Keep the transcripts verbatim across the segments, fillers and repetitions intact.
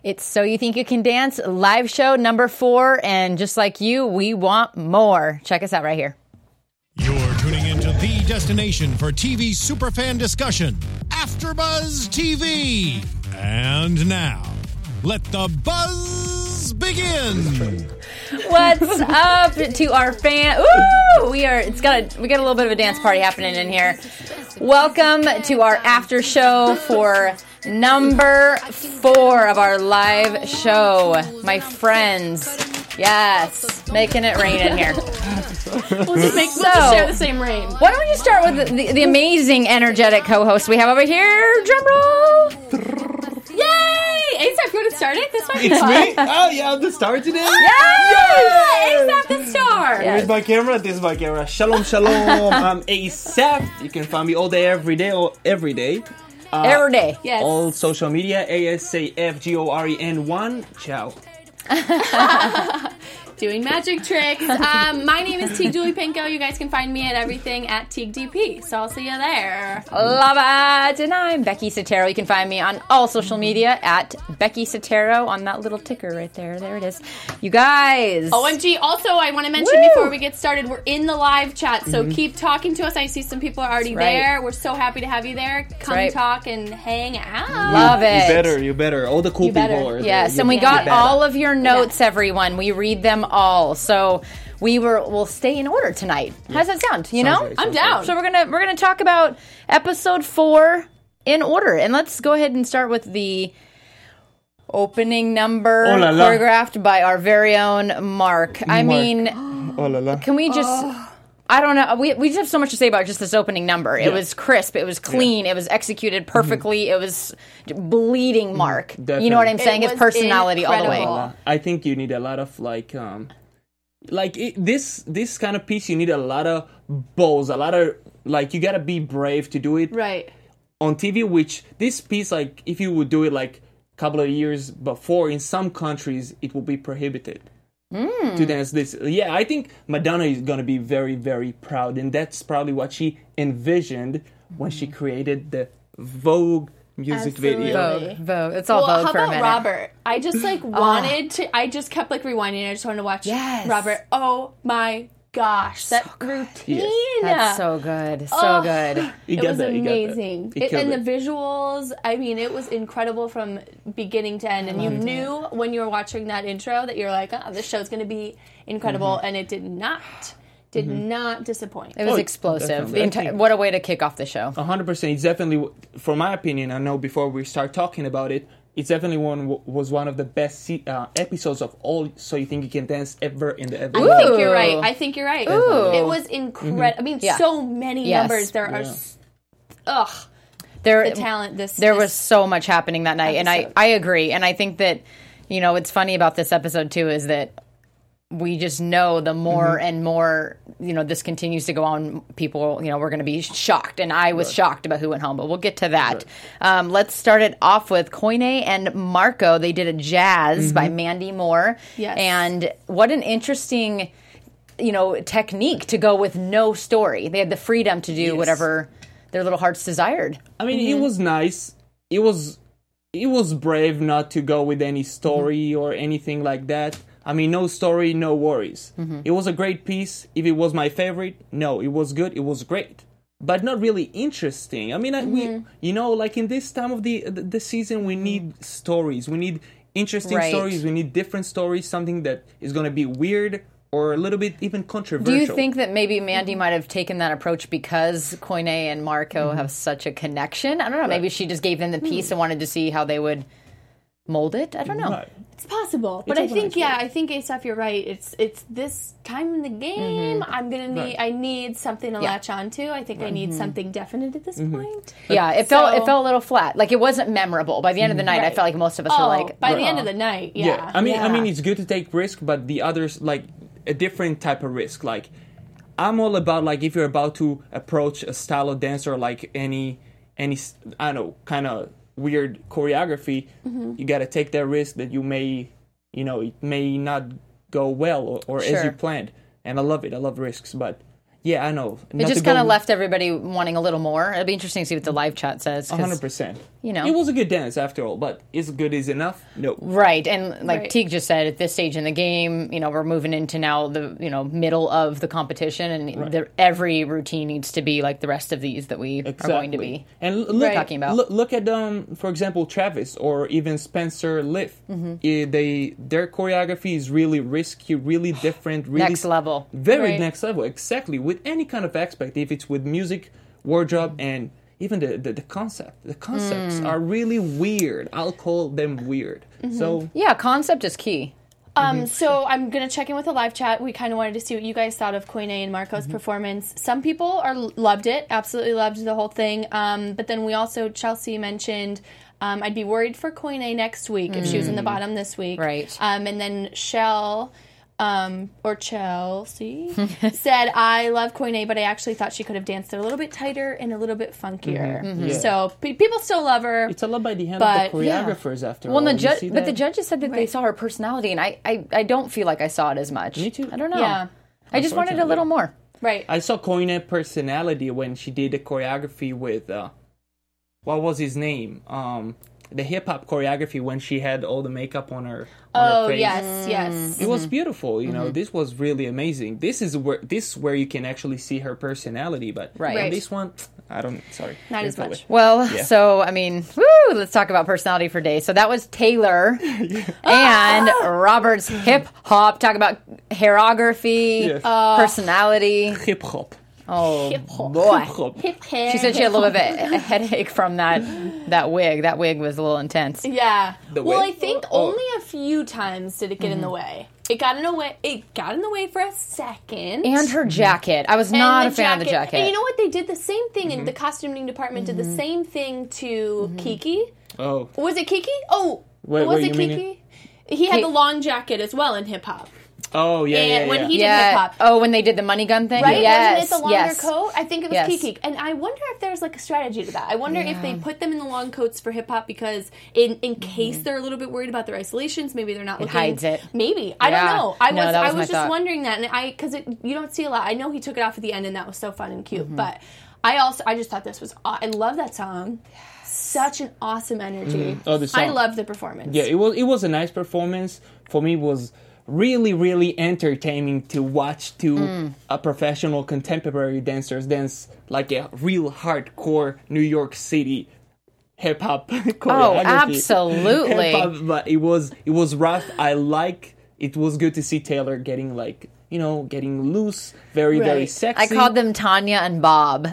It's So You Think You Can Dance, live show number four. And just like you, we want more. Check us out right here. You're tuning into the destination for T V superfan discussion, AfterBuzz T V. And now, let the buzz begin. What's up to our fan? Ooh, we are. It's got a. We got a little bit of a dance party happening in here. Welcome to our after show for number four of our live show, my friends. Yes, making it rain in here. We'll just make So, we'll just share the same rain. Why don't we just start with the, the, the amazing, energetic co-host we have over here? Drum roll. Yay! ASAP, you want to start it? This might be It's fun. me? Oh, yeah, I'm the star today? Yay! ASAP the star. Yeah. Here's my camera, this is my camera. Shalom, shalom. I'm ASAP. You can find me all day, every day, or every day. Uh, Every day. Yes. All social media, A S A F G O R E N one. Ciao. Doing magic tricks. Um, my name is Teague Julie Pinko. You guys can find me at everything at Teague D P. So I'll see you there. Love it. And I'm Becky Sotero. You can find me on all social media at Becky Sotero on that little ticker right there. There it is. You guys. O M G. Also, I want to mention Woo! before we get started, we're in the live chat, so keep talking to us. I see some people are already That's right. there. We're so happy to have you there. Come right. talk and hang out. Love it. You better, you better. All the cool You better. people are there. Yes, You and we better. got all of your notes, everyone. We read them all. So we were we'll stay in order tonight. How does that sound? You know? Sounds great, I'm sounds down. great. So we're gonna we're gonna talk about episode four in order, and let's go ahead and start with the opening number Oh la la. choreographed by our very own Mark. I Mark. mean, Oh, la, la. can we just? I don't know. We we just have so much to say about just this opening number. It Yeah. was crisp. It was clean. It was executed perfectly. It was bleeding Mark. You know what I'm Definitely. saying? It His was personality all the way. incredible. I think you need a lot of like um like it, this this kind of piece you need a lot of balls, a lot of like you gotta be brave to do it Right. on T V, which this piece, like if you would do it like a couple of years before, in some countries it will be prohibited to dance this. Yeah, I think Madonna is gonna be very, very proud, and that's probably what she envisioned when she created the Vogue music Absolutely. video. Vogue, Vogue. It's all Well, Vogue how for a about minute. Robert? I just like wanted to. I just kept like rewinding. I just wanted to watch Yes. Robert. Oh my gosh, that routine! Yes. That's so good. So Oh. good. You It got was that, you got that. amazing, You It- killed and it. the visuals. I mean, it was incredible from beginning to end. And you knew when you were watching that intro that you're like, "Oh, this show's going to be incredible," and it did not. Did not disappoint. It was Oh, explosive. definitely. The enti- what a way to kick off the show. A hundred percent. It's definitely, for my opinion. I know before we start talking about it, it's definitely one was one of the best se- uh, episodes of all. So You Think You Can Dance ever in the ever. I think you're Ooh. right. I think you're right. Ooh. It was incredible. I mean, Yeah. so many Yes. numbers. There are. Yeah. s- Ugh. There, The talent. This. there this was so much happening that night, and I, episode. I agree. And I think that, you know, what's funny about this episode too is that we just know the more and more, you know, this continues to go on, people, you know, we're going to be shocked. And I was shocked about who went home, but we'll get to that. Um, let's start it off with Koine and Marco. They did a jazz by Mandy Moore. Yes. And what an interesting, you know, technique to go with no story. They had the freedom to do Yes. whatever their little hearts desired. I mean, it was nice. It was, it was brave not to go with any story or anything like that. I mean, no story, no worries. It was a great piece. If it was my favorite, no, it was good. It was great, but not really interesting. I mean, I, we, you know, like in this time of the the, the season, we need stories. We need interesting Right. stories. We need different stories. Something that is going to be weird or a little bit even controversial. Do you think that maybe Mandy might have taken that approach because Koine and Marco have such a connection? I don't know. Maybe she just gave them the piece and wanted to see how they would mold it. I don't know. Right. It's possible, but I also think nice yeah, way. I think Asaph, you're right. It's it's this time in the game. I'm gonna need. Right. I need something to Yeah. latch onto. I think I need something definite at this point. Yeah, it felt So- it felt a little flat. Like it wasn't memorable. By the end of the night, I Right. felt like most of us Oh, were like, by the "Ugh." end of the night, yeah. I mean, I Yeah. mean, it's good to take risk, but the others like a different type of risk. Like, I'm all about like if you're about to approach a style of dance or like any any I don't know kind of weird choreography, you got to take that risk that you may, you know, it may not go well or, or as Sure. you planned. And I love it. I love risks, but Yeah, I know. It just kind of left everybody wanting a little more. It'll be interesting to see what the live chat says. one hundred percent. You know. It was a good dance after all, but is good is enough? No. Right, and like Right. Teague just said, at this stage in the game, you know, we're moving into now the, you know, middle of the competition, and Right. the, every routine needs to be like the rest of these that we Exactly. are going to be And l- look, Right. talking about. Look, look at um, for example, Travis or even Spencer Liff. Mm-hmm. Eh, they their choreography is really risky, really different, really Next level. very Right. next level. Exactly, with any kind of aspect, if it's with music, wardrobe, and even the the, the concept. The concepts Mm. are really weird. I'll call them weird. Mm-hmm. So Yeah, concept is key. Um, so I'm gonna check in with the live chat. We kind of wanted to see what you guys thought of Koine and Marco's Mm-hmm. performance. Some people are loved it, absolutely loved the whole thing. Um, but then we also Chelsea mentioned um, I'd be worried for Koine next week if she was in the bottom this week. Right. Um, and then Shell. Um, or Chelsea said, I love Koine, but I actually thought she could have danced it a little bit tighter and a little bit funkier. Mhm. Yeah. So pe- people still love her. it's a lot by the hand But, of the yeah. choreographers after Well, all. and the You ju- see but the that? judges said that they Right. saw her personality, and I, I, I don't feel like I saw it as much. Me too. I don't know. Yeah. I just wanted a little more. Right. I saw Koine personality when she did the choreography with uh, what was his name? Um, the hip hop choreography when she had all the makeup on her. On her Oh, face. yes, yes. It was beautiful, you know. This was really amazing. This is where this is where you can actually see her personality, but Right. on Right. this one, I don't. Sorry, Not as Didn't feel much. it. Well, Yeah. so I mean, woo, let's talk about personality for days. So that was Taylor and Robert's hip hop. Talk about hairography, Yes. personality. Hip hop. Oh Hip hop. boy. Hip hop. Hip hair. She said she had a little bit of a headache from that that wig. That wig was a little intense. Yeah. The well, way- I think oh. only a few times did it get in the way. It got in the way. It got in the way for a second. And her jacket. I was And not the a fan of the jacket. And you know what? They did the same thing in the costuming department. Did the same thing to Kiki. Oh, Was it Kiki? Oh, Wait, was wait, it you mean Kiki? He had Ki- the long jacket as well in hip hop. oh yeah, And yeah, when yeah. he did hip yeah. hop. Oh, when they did the money gun thing? Right? Yes. Wasn't it the longer yes. coat? I think it was Yes. Kiki. And I wonder if there's like a strategy to that. I wonder if they Yeah. put them in the long coats for hip hop because in in case they're a little bit worried about their isolations, maybe they're not looking. hides it. Maybe. I Yeah. don't know. I No, was that was I my was just thought. wondering that and I cuz you don't see a lot. I know he took it off at the end and that was so fun and Mm-hmm. cute, but I also I just thought this was aw- I love that song. Such an awesome energy. Oh, the song. I love the performance. Yeah, it was it was a nice performance. For me, it was really really entertaining to watch two Mm. uh, professional contemporary dancers dance like a real hardcore New York City hip hop choreography. absolutely. Hip-hop, but it was it was rough. I like. It was good to see Taylor getting like you know getting loose, very very Right. sexy. I called them Tanya and Bob.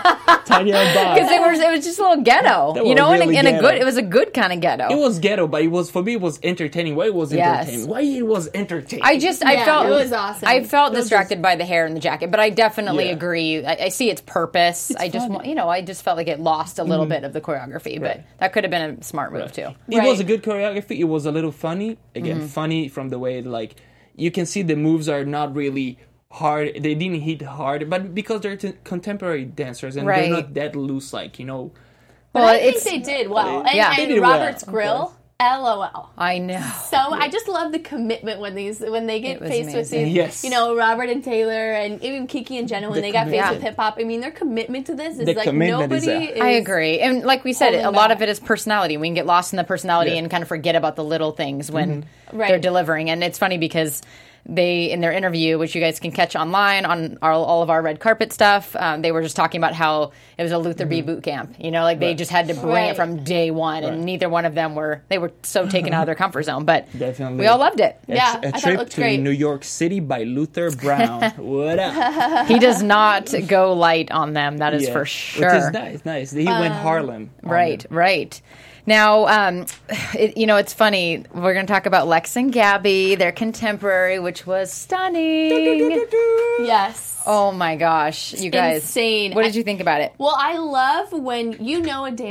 Tanya and Bob. Because they were, it was just a little ghetto, They you were know, in, really a, in a ghetto. good. It was a good kind of ghetto. It was ghetto, but it was for me. It was entertaining. Why it was Yes. entertaining? Why it was entertaining? I just, I Yeah, felt it was awesome. I felt It was distracted by the hair and the jacket, but I definitely Yeah. agree. I, I see its purpose. I just, funny. want, you know, I just felt like it lost a little bit of the choreography, but Right. that could have been a smart move too. It Right. was a good choreography. It was a little funny. Again, Mm-hmm. funny from the way like you can see the moves are not really hard. They didn't hit hard, but because they're t- contemporary dancers and Right. they're not that loose, like you know. But Well, I think it's- they did well. And, Yeah. and They did well, Robert's of grill, course. LOL. I know. So I just love the commitment when these when they get It was faced with amazing. these, Yes. you know, Robert and Taylor and even Kiki and Jenna when The they got faced commitment. with hip hop. I mean, their commitment to this is The like commitment is nobody. there. Is, I agree. And like we said, holding a lot back. of it is personality. We can get lost in the personality Yeah. and kind of forget about the little things when Right. they're delivering. And it's funny because they, in their interview, which you guys can catch online on our, all of our red carpet stuff, um, they were just talking about how it was a Luther B boot camp. You know, like they Right. just had to bring Right. it from day one, and Right. neither one of them were. They were so taken out of their comfort zone, but Definitely. we all loved it. A, Yeah, a I thought it trip looked to great. New York City by Luther Brown. What up? He does not go light on them. That is Yeah. for sure. Which is nice. Nice. He went Harlem. on Right, them. right. Now, um, it, you know, it's funny. We're going to talk about Lex and Gabby, their contemporary, which was stunning. yes. Oh my gosh, you guys! Insane. What did you think about it? Well, I love when you know a dance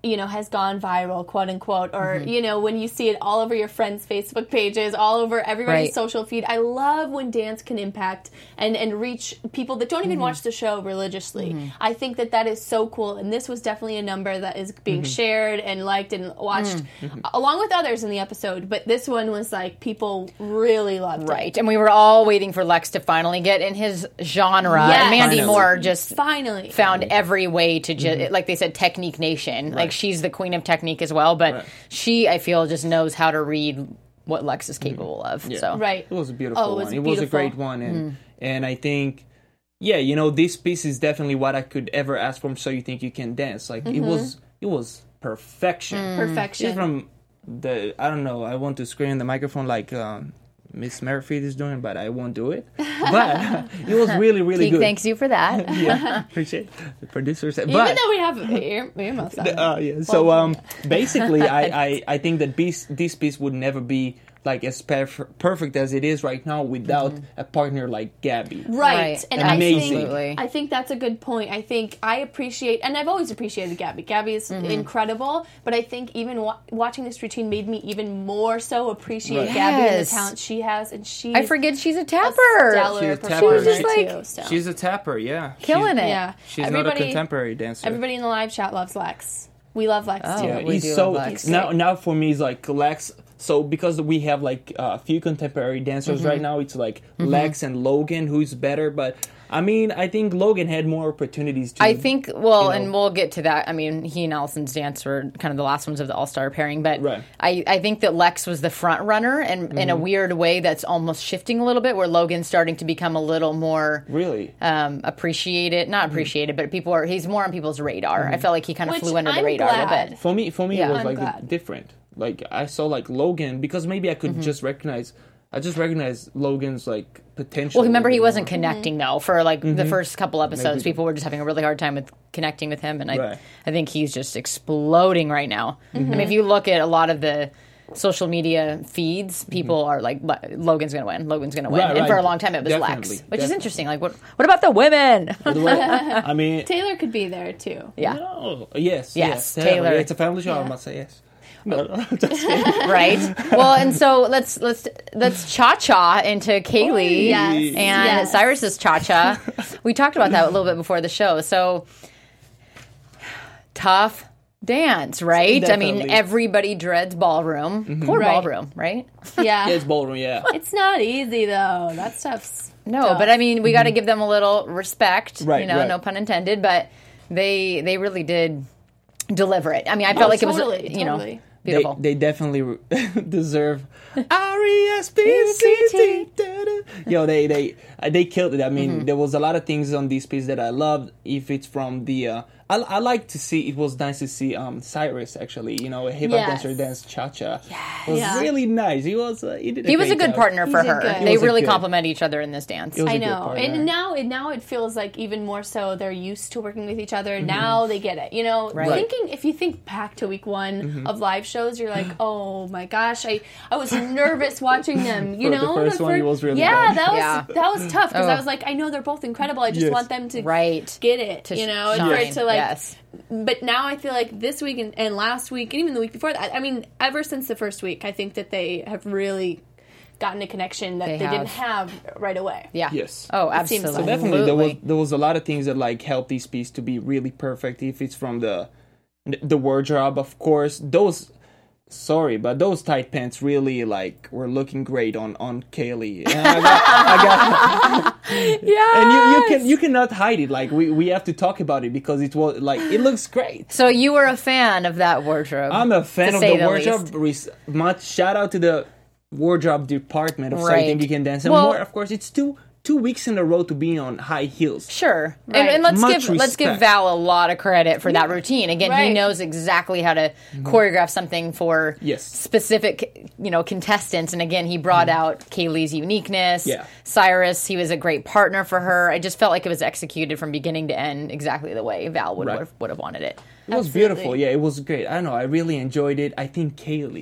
you know, has gone viral, quote unquote, or, Mm-hmm. you know, when you see it all over your friends' Facebook pages, all over everybody's Right. social feed. I love when dance can impact and, and reach people that don't even Mm-hmm. watch the show religiously. I think that that is so cool, and this was definitely a number that is being shared and liked and watched Mm-hmm. along with others in the episode, but this one was like, people really loved Right. it. And we were all waiting for Lex to finally get in his genre. Yes. And Mandy Finally. Moore just Finally. found every way to just, like they said, Technique Nation. Like she's the queen of technique as well, but Right. she, I feel, just knows how to read what Lex is capable of. Yeah. So Right. It was a beautiful Oh, it was one. It was a beautiful. great one, and and I think, yeah, you know, this piece is definitely what I could ever ask from So You Think You Can Dance. Like it was, it was perfection. Perfection. She's from the, I don't know, I want to scream in the microphone like um, Miss Merrifield is doing, but I won't do it. But it was really, really Teague good. thanks you for that. Yeah, appreciate the producers. Even But though we have ear, earmuffs on. uh, yeah. So um, basically, I, I, I think that this this piece would never be like as perf- perfect as it is right now without a partner like Gabby. Right. Right. And Amazing. I Absolutely. think I think that's a good point. I think I appreciate, and I've always appreciated Gabby. Gabby is Mm-hmm. incredible, but I think even wa- watching this routine made me even more so appreciate Right. Gabby and the Yes. talent she has, and she I forget she's a a tapper. stellar She's a tapper. performer She was just like- too. So. She's a tapper, yeah. Killing she's, it. yeah. She's not a everybody, contemporary dancer. everybody in the live chat loves Lex. We love Lex Oh. too. Yeah, we he's do so love Lex. now. Now for me, it's like Lex. So because we have like a few contemporary dancers Mm-hmm. right now, it's like Lex and Logan, who's better. But I mean, I think Logan had more opportunities to. I think, well, you know. and we'll get to that. I mean, he and Allison's dance were kind of the last ones of the all-star pairing, but Right. I, I think that Lex was the front runner, and in a weird way that's almost shifting a little bit, where Logan's starting to become a little more really. um, appreciated, not appreciated, but people are, he's more on people's radar. I felt like he kind of Which flew under the I'm radar a little glad. bit. For me, for me, Yeah. it was I'm like glad. different. Like I saw like Logan because maybe I could just recognize. I just recognize Logan's like potential. Well, remember, a he little wasn't more. connecting, though, for like the first couple episodes. Maybe. People were just having a really hard time with connecting with him, and I, Right. I think he's just exploding right now. I mean, if you look at a lot of the social media feeds, people are like, "Lo- Logan's going to win, Logan's going to win. Right, and for right. a long time, it was Lex, Definitely, which is definitely. interesting. Like, what what about the women? I mean, Taylor could be there too. yeah. oh, yes, Yes, yes, Taylor. Yeah, it's a family show. I Yeah. must say yes. No, no, just kidding. Right. Well, and so let's let's let's cha cha into Kaylee Yes, and yes. Cyrus's cha cha. We talked about that a little bit before the show. So tough dance, right? I mean, Definitely. everybody dreads ballroom. Poor Right. ballroom, right? Yeah. Yeah, it's ballroom. Yeah, It's not easy though. That stuff's No, tough. but I mean, we got to give them a little respect. Right, You know, right. no pun intended. But they they really did deliver it. I mean, I felt Oh, like totally, it was you know totally. they, beautiful. they definitely deserve R E S P C T. Yo, they they uh, they killed it. I mean, Mm-hmm. there was a lot of things on this piece that I loved. If it's from the, uh, I, I like to see. It was nice to see um Cyrus actually. You know, a hip hop Yes. dancer dance cha cha. It was Yeah. really nice. He was. Uh, he did. he was a great good job. partner for did her. good. He They was a really good- complement each other in this dance. It was I a good know, partner. and now it now it feels like even more so they're used to working with each other. Now they get it. You know, Right. Right. thinking if you think back to week one Mm-hmm. of live shows, you're like, oh my gosh, I I was nervous watching them. You For the know, first one, it was really yeah, bad. that was Yeah. that was tough because I Oh. was like, I know they're both incredible. I just Yes. want them to Right. get it. To you know, and shine. for it to like. Yes. But now I feel like this week and, and last week and even the week before that, I mean, ever since the first week, I think that they have really gotten a connection that They they, have. didn't have right away. Yeah. Yes. Oh, It seems absolutely. like. So definitely there was there was a lot of things that like helped this piece to be really perfect. If it's from the the wardrobe, of course, those sorry, but those tight pants really like were looking great on on Kaylee. And I got, I got Yeah. and you, you can you cannot hide it. Like we, we have to talk about it because it was like it looks great. So you were a fan of that wardrobe. I'm a fan to of say the the wardrobe. Res- much shout out to the wardrobe department of So You Right. Think You Can Dance. And Well- more, of course, it's two two weeks in a row to be on high heels. Sure, and, Right. and let's Much give let's give respect. Val a lot of credit for that routine. Again, he Right. knows exactly how to choreograph something for Yes. specific, you know, contestants. And again, he brought out Kaylee's uniqueness. Yeah. Cyrus, he was a great partner for her. I just felt like it was executed from beginning to end exactly the way Val would Right. would, would have wanted it. It was Absolutely. beautiful. Yeah, it was great. I don't know. I really enjoyed it. I think Kaylee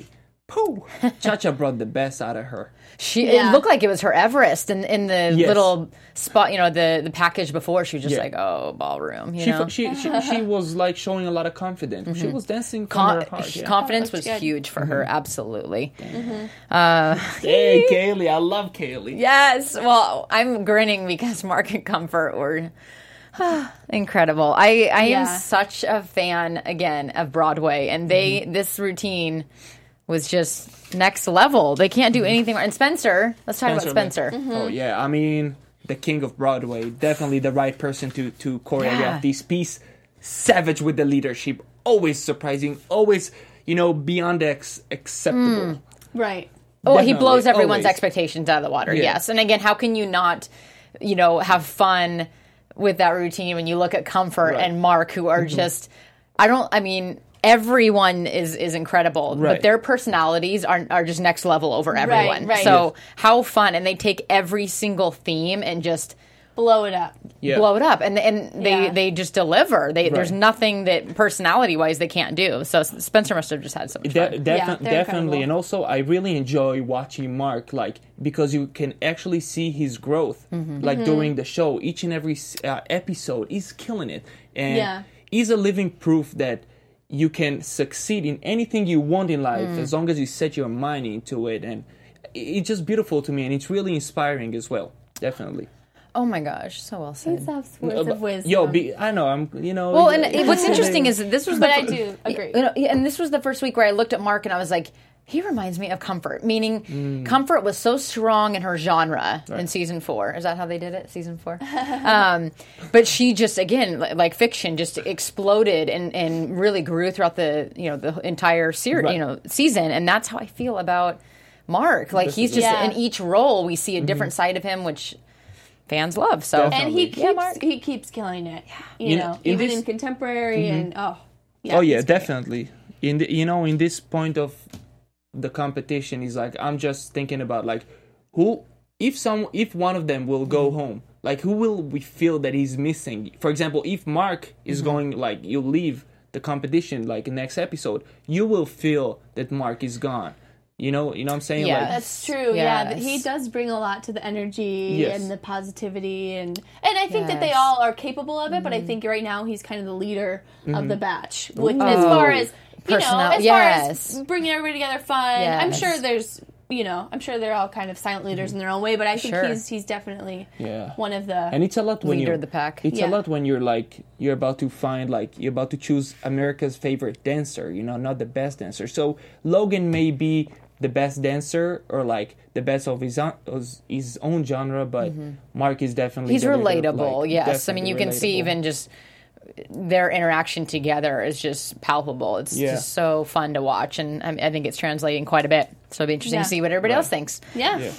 pooh, Cha-Cha brought the best out of her. She Yeah. it looked like it was her Everest in, in the Yes. little spot, you know, the, the package before. She was just Yeah. like, oh, ballroom, you She, know. she, she, she was like showing a lot of confidence. She was dancing from Con- her heart. Yeah. Confidence Oh, was that's good. huge for her, absolutely. Hey, Kaylee, I love Kaylee. Yes. Well, I'm grinning because Mark and Comfort were incredible. I, I am Yeah. such a fan, again, of Broadway. And they this routine was just next level. They can't do anything. And Spencer, let's talk about Spencer. Oh yeah, I mean the king of Broadway, definitely the right person to to choreograph Yeah. this piece. Savage with the leadership, always surprising, always you know beyond ex- acceptable. Right. Oh, he Definitely, blows everyone's always. expectations out of the water. Yeah. Yes. And again, how can you not, you know, have fun with that routine when you look at Comfort Right. Mm-hmm. and Mark, who are just, I don't, I mean, everyone is is incredible, but Right. their personalities are are just next level over everyone. right. So how fun, and they take every single theme and just Blow it up. Yeah. blow it up, and and they Yeah. they just deliver. They there's Right. nothing that personality wise they can't do. So Spencer must have just had so much De- fun. defi- Yeah, they're definitely, incredible. and also I really enjoy watching Mark, like because you can actually see his growth, Mm-hmm. like during the show. Each and every uh, episode, he's killing it, and Yeah. he's a living proof that you can succeed in anything you want in life Mm. as long as you set your mind into it, and i- it's just beautiful to me, and it's really inspiring as well. Definitely. Oh my gosh, so well said. Let's have words of wisdom. Yo, be, I know I'm. You know. Well, and it- what's interesting is that this was the But I fir- do agree. You know, and this was the first week where I looked at Mark and I was like, he reminds me of Comfort, meaning Mm. Comfort was so strong in her genre in season four. Is that how they did it? Season four? um, but she just, again, li- like fiction, just exploded and, and really grew throughout the, you know, the entire series, Right. you know, season. And that's how I feel about Mark. Like This he's is- just, Yeah. in each role, we see a different side of him, which fans love. So and he Definitely. keeps Yeah, Mark. he keeps killing it. You You know, know, in even this- in contemporary and oh yeah. Oh yeah, he's great. definitely. In the, you know, in this point of the competition, is like I'm just thinking about like who if some if one of them will go home, like who will we feel that he's missing? For example, if Mark is going like you leave the competition like next episode, you will feel that Mark is gone. You know, you know what I'm saying? Yeah. Like, That's true. Yeah, but he Yes. does bring a lot to the energy Yes. and the positivity, and and I think that they Yes. all are capable of it. But I think right now he's kind of the leader of the batch, with, Ooh. as far as you know, Personal- as yes. far as bringing everybody together, fun. I'm Yes. sure there's. You know, I'm sure they're all kind of silent leaders in their own way, but I think Sure. he's he's definitely Yeah. one of the. and it's a lot when Leader you of the pack. It's Yeah. a lot when you're like you're about to find like you're about to choose America's favorite dancer. You know, not the best dancer. So Logan may be the best dancer or like the best of his own, his own genre, but Mark is definitely He's the leader, relatable, like, yes. I mean, definitely you can see relatable. even just their interaction together is just palpable. It's Yeah. just so fun to watch, and I, I think it's translating quite a bit. So it'll be interesting Yeah. to see what everybody Right. else thinks. Yeah. Yeah.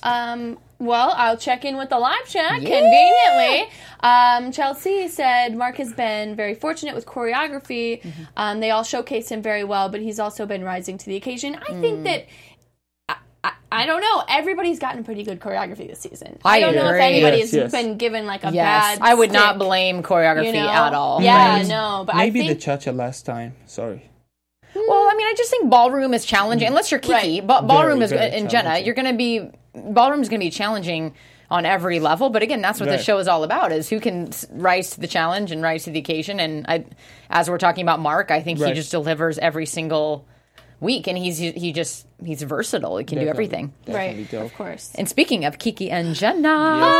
Um, well, I'll check in with the live chat Yeah. conveniently. Um, Chelsea said Mark has been very fortunate with choreography. Mm-hmm. Um, they all showcased him very well, but he's also been rising to the occasion. I Mm. think that. I, I, I don't know. Everybody's gotten pretty good choreography this season. I don't know if agree. anybody's Yes, yes. been given like a Yes, bad. I would not stick, blame choreography you know? at all. Yeah, right? no, but Maybe I think the cha-cha last time. Sorry. Well, I mean, I just think ballroom is challenging. Unless you're Kiki, Right. ba- ballroom Very, is very in Jenna. challenging. You're going to be ballroom is going to be challenging on every level. But again, that's what Right. the show is all about: is who can s- rise to the challenge and rise to the occasion. And I, as we're talking about Mark, I think he Right. just delivers every single week, and he's he just he's versatile. He can do Definitely. everything. Definitely right, dope. of course. And speaking of Kiki and Jenna,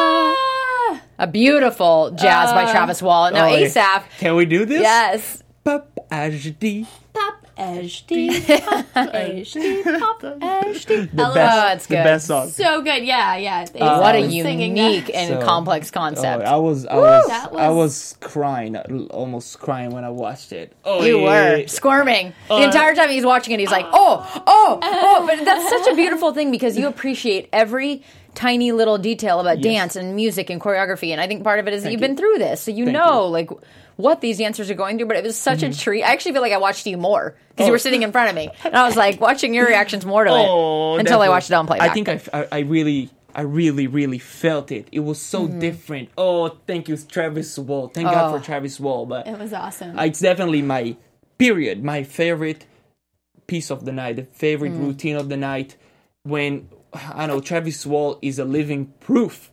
Ah, a beautiful jazz by Travis Wall. Now Oh, yeah. ASAP, Can we do this? yes. Pop H D. pop H D, pop H D, pop H D. The Hello. best. Oh, it's The good. best song. So good, yeah, yeah. Uh, what a was singing unique that. and So- complex Oh, concept. I was, I was, That I was- was crying, almost crying when I watched it. Oh, You yeah. were squirming the Uh, entire time he's watching it. He's like, "Oh, oh, oh!" But that's such a beautiful thing because you appreciate every tiny little detail about Yes. dance and music and choreography. And I think part of it is that Thank you've you. been through this, so you Thank know you. like what these dancers are going through. But it was such a treat. I actually feel like I watched you more because you Oh. were sitting in front of me, and I was like watching your reactions more to it Oh, until I definitely. watched it on playback. I think I, I, I really, I really, really felt it. It was so Mm-hmm. different. Oh, thank you, Travis Wall. Thank God for Travis Wall. But It was awesome. uh, it's definitely my period, my favorite piece of the night, the favorite Mm. routine of the night. When I know Travis Wall is a living proof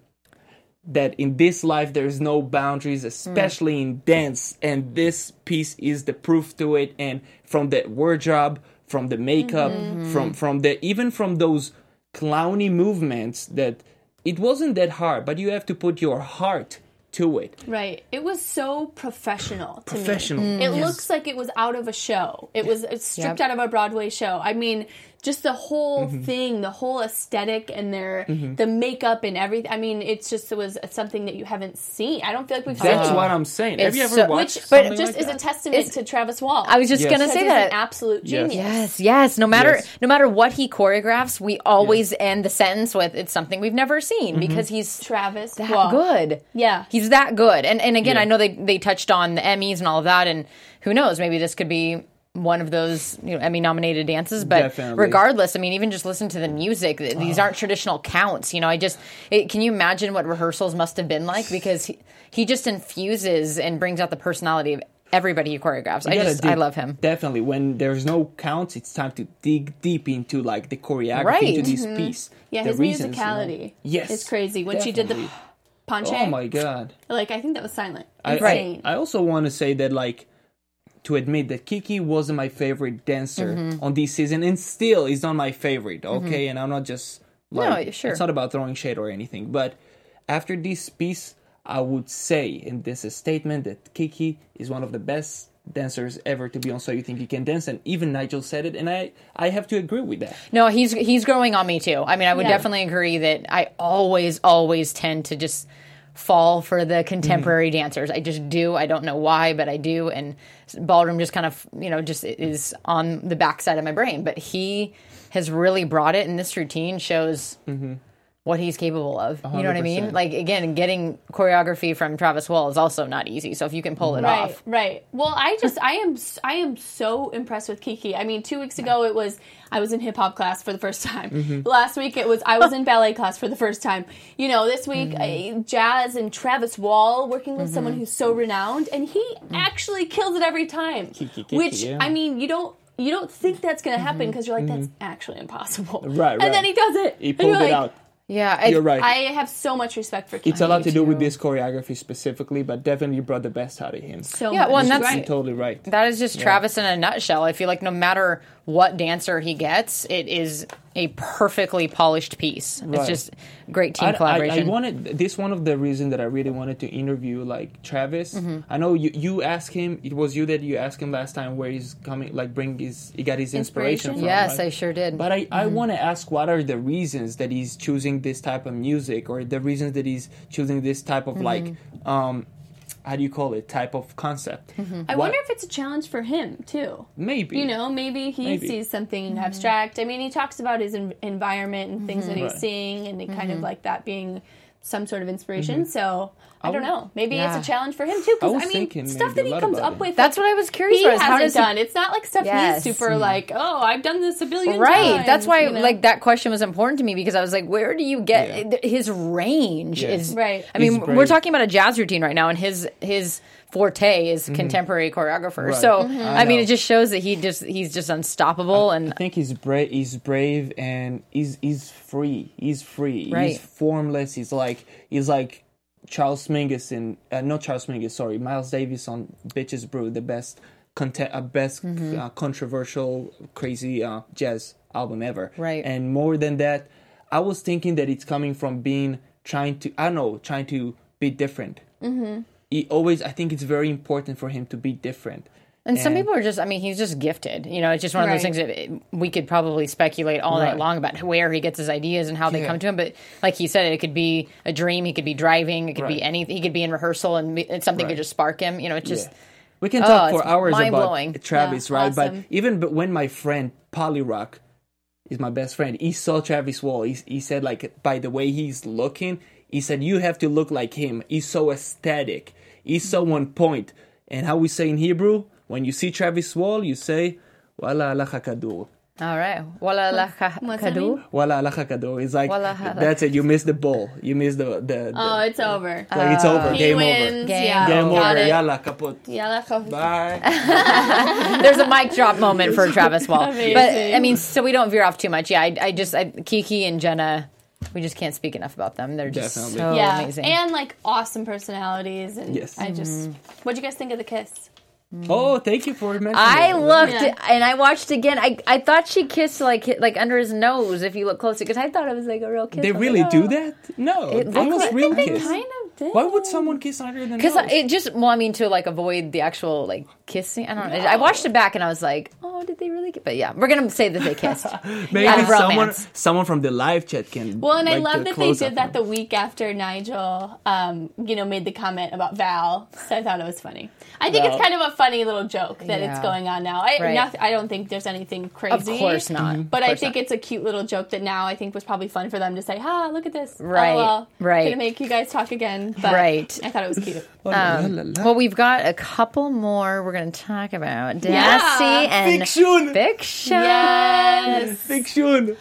that in this life there is no boundaries, especially in dance, and this piece is the proof to it. And from the wardrobe, from the makeup, Mm-hmm. from from the even from those clowny movements, that it wasn't that hard, but you have to put your heart to it. Right. It was so professional to Professional. me. It Yes. looks like it was out of a show. It was it's stripped Yep. out of a Broadway show. I mean, just the whole Mm-hmm. thing, the whole aesthetic and their the makeup and everything. I mean, it's just it was something that you haven't seen. I don't feel like we've That's seen. what I'm saying. Have It's you ever so- watched Which something just like is that? a testament to Travis Wall. I was just Yes. gonna because say he's that. an absolute Yes. genius. Yes, yes. No matter Yes. no matter what he choreographs, we always end the sentence with "It's something we've never seen" because he's Travis that Wall. good. Yeah. he's that good. And and again, Yeah. I know they they touched on the Emmys and all of that, and who knows, maybe this could be one of those, you know, Emmy nominated dances. But Definitely. regardless, I mean, even just listen to the music. th- These aren't traditional counts. You know, I just it, can you imagine what rehearsals must have been like, because he, he just infuses and brings out the personality of everybody he choreographs. I You gotta just I dig- love him. Definitely. When there's no counts, it's time to dig deep into like the choreography Right. into this piece. Yeah, The his reasons, you know. musicality. Yes, It's crazy. When she did the definitely. Panche, Oh my god. like I think that was silent. I, Insane. I, I also want to say that, like, to admit that Kiki wasn't my favorite dancer Mm-hmm. on this season, and still is not my favorite, okay? And I'm not just, like, No, sure. it's not about throwing shade or anything, but after this piece, I would say, and this is a statement, that Kiki is one of the best dancers ever to be on So You Think You Can Dance, and even Nigel said it, and I, I have to agree with that. No, he's he's growing on me too. I mean, I would Yeah. definitely agree that I always always tend to just fall for the contemporary Mm-hmm. dancers. I just do. I don't know why, but I do. And ballroom just kind of, you know, just is on the backside of my brain. But he has really brought it, and this routine shows what he's capable of. You know what I mean? one hundred percent. Like, again, getting choreography from Travis Wall is also not easy. So if you can pull it Right, off. right. Well, I just I am I am so impressed with Kiki. I mean, two weeks ago it was I was in hip hop class for the first time. Mm-hmm. Last week it was I was in ballet class for the first time. You know, this week Mm-hmm. uh, jazz and Travis Wall working with someone Mm-hmm. who's so renowned, and he actually kills it every time. Kiki, Kiki, which yeah. I mean, you don't. You don't think that's going to happen because you're like, that's actually impossible. Right, And right. then he does it. He And pulled you're it like, out. Yeah. I, You're right. I have so much respect for Kiki. It's a lot to do with too. this choreography specifically, but definitely brought the best out of him. So Yeah, much. well, and He's that's- You're totally right. That is just Travis in a nutshell. I feel like no matter what dancer he gets, it is a perfectly polished piece. It's Right. just great team I, I, collaboration. I wanted this one of the reasons that I really wanted to interview like Travis. Mm-hmm. I know you you asked him. It was you that you asked him last time where he's coming, like bring his he got his inspiration, Inspiration? from. yes, right? I sure did. But I, I Mm-hmm. want to ask, what are the reasons that he's choosing this type of music, or the reasons that he's choosing this type of like, Mm-hmm. um, how do you call it, type of concept? I What- wonder if it's a challenge for him too. maybe You know, maybe he Maybe. sees something abstract. I mean, he talks about his en- environment and things that he's Right. seeing, and it kind of like that being some sort of inspiration. So I don't would- know. Maybe Yeah. it's a challenge for him too. I Because was I, mean, thinking stuff maybe that a he lot comes about up it. with. That's what I was curious he about. is How hasn't does he- done. It's not like stuff Yes. he's super like. Oh, I've done this a billion Right. times. That's why, you know? like, that question was important to me, because I was like, where do you get Yeah. his range? Yeah. Is Right. I mean, He's we're brave. talking about a jazz routine right now, and his his forte is contemporary choreographer. Right. So Mhm. I, I mean, know. it just shows that he just he's just unstoppable. and I think he's brave. He's brave and he's he's free. He's free. Right. He's formless. He's like he's like Charles Mingus in uh, not Charles Mingus. Sorry, Miles Davis on Bitches Brew, the best content, uh, best Mm-hmm. uh, controversial, crazy uh, jazz album ever. Right. And more than that, I was thinking that it's coming from being trying to I don't know trying to be different. Mm-hmm. He always I think it's very important for him to be different. And some And- people are just, I mean, he's just gifted. You know, it's just one of those Right. things that it, we could probably speculate all night Right. long about where he gets his ideas and how they Yeah. come to him. But like he said, it could be a dream. He could be driving. It could be Right. anything. He could be in rehearsal and be- and something Right. could just spark him. You know, it's just, Yeah. We can Oh, talk for it's hours mind-blowing. about Travis, Yeah, right? awesome. But even but when my friend Polly Rock is my best friend, he saw Travis Wall. He, he said, like, by the way he's looking, he said, you have to look like him. He's so aesthetic. He's so on point. And how we say in Hebrew, when you see Travis Wall, you say, Wala ala hakadul. All right. Wala la ka- What's that kadu. mean? Wala la kakado. It's like, Wala la- that's it. You missed the ball. You missed the... the, the Oh, it's over. like, it's over. He Game wins. over. Game yeah. Game Got over. it. Yalla, kaput. Yeah, that's Bye. There's a mic drop moment for Travis Wall. Amazing. But I mean, so we don't veer off too much. Yeah, I, I just I, Kiki and Jenna, we just can't speak enough about them. They're just Definitely. so yeah, amazing. and like awesome personalities. And Yes. I just, what'd you guys think of the kiss? Oh, thank you for mentioning I it. looked Yeah. and I watched again. I I thought she kissed like like under his nose. If you look closely, because I thought it was like a real kiss. They I was really like, do oh. that? No. It It, looked was like- real They kiss. kind of did. Why would someone kiss under the nose? Because it just, well, I mean, to like avoid the actual like kissing. I don't know. I watched it back and I was like, oh, did they really? Kiss? But yeah, we're gonna say that they kissed. Maybe out of someone romance. someone from the live chat can. Well, and I like, love the that they close did up that the them. week after Nigel, um, you know, made the comment about Val. So I thought it was funny. I think Val. it's kind of a funny little joke that Yeah. it's going on now. I Right. noth- I don't think there's anything crazy. Of course not. Mm-hmm. But Of I course think not. it's a cute little joke that now I think was probably fun for them to say, "Ha, look at this." Right, LOL. right. Gonna make you guys talk again. But Right. I thought it was cute. Oh, la, la, la. Well, we've got a couple more we're going to talk about. Dassy Yeah. and Fiction. Fiction. Yes. Fiction.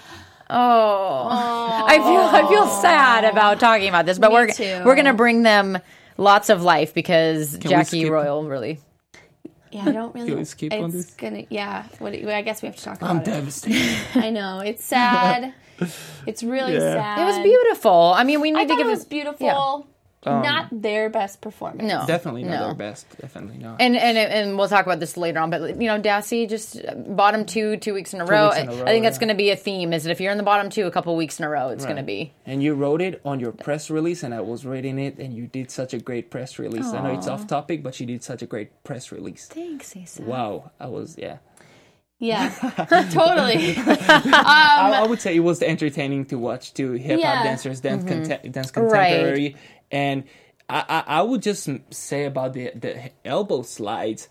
Oh, I feel I feel sad about talking about this, but Me we're too. we're going to bring them lots of life because we Jackie skip- Royal really. Yeah, I don't really. Can we skip it's on this? gonna. Yeah. What? do you- I guess we have to talk about I'm it. devastated. I know it's sad. It's really Yeah. sad. It was beautiful. I mean, we need I to thought give it was it- beautiful. yeah. Not their best performance. No, Definitely not no. their best. Definitely not. And, and and we'll talk about this later on, but you know, Dassy just bottom two, two weeks in a row. weeks in a I- row, I think that's yeah. going to be a theme. Is that if you're in the bottom two a couple weeks in a row, it's going to be. And you wrote it on your press release, and I was reading it, and you did such a great press release. I know it's off topic, but you did such a great press release. Thanks, Asa. Wow, I was yeah. Yeah, totally. I, I would say it was entertaining to watch too. Hip hop Yeah. dancers dance, Mm-hmm. contem- dance contemporary, and I, I I would just say about the the elbow slides,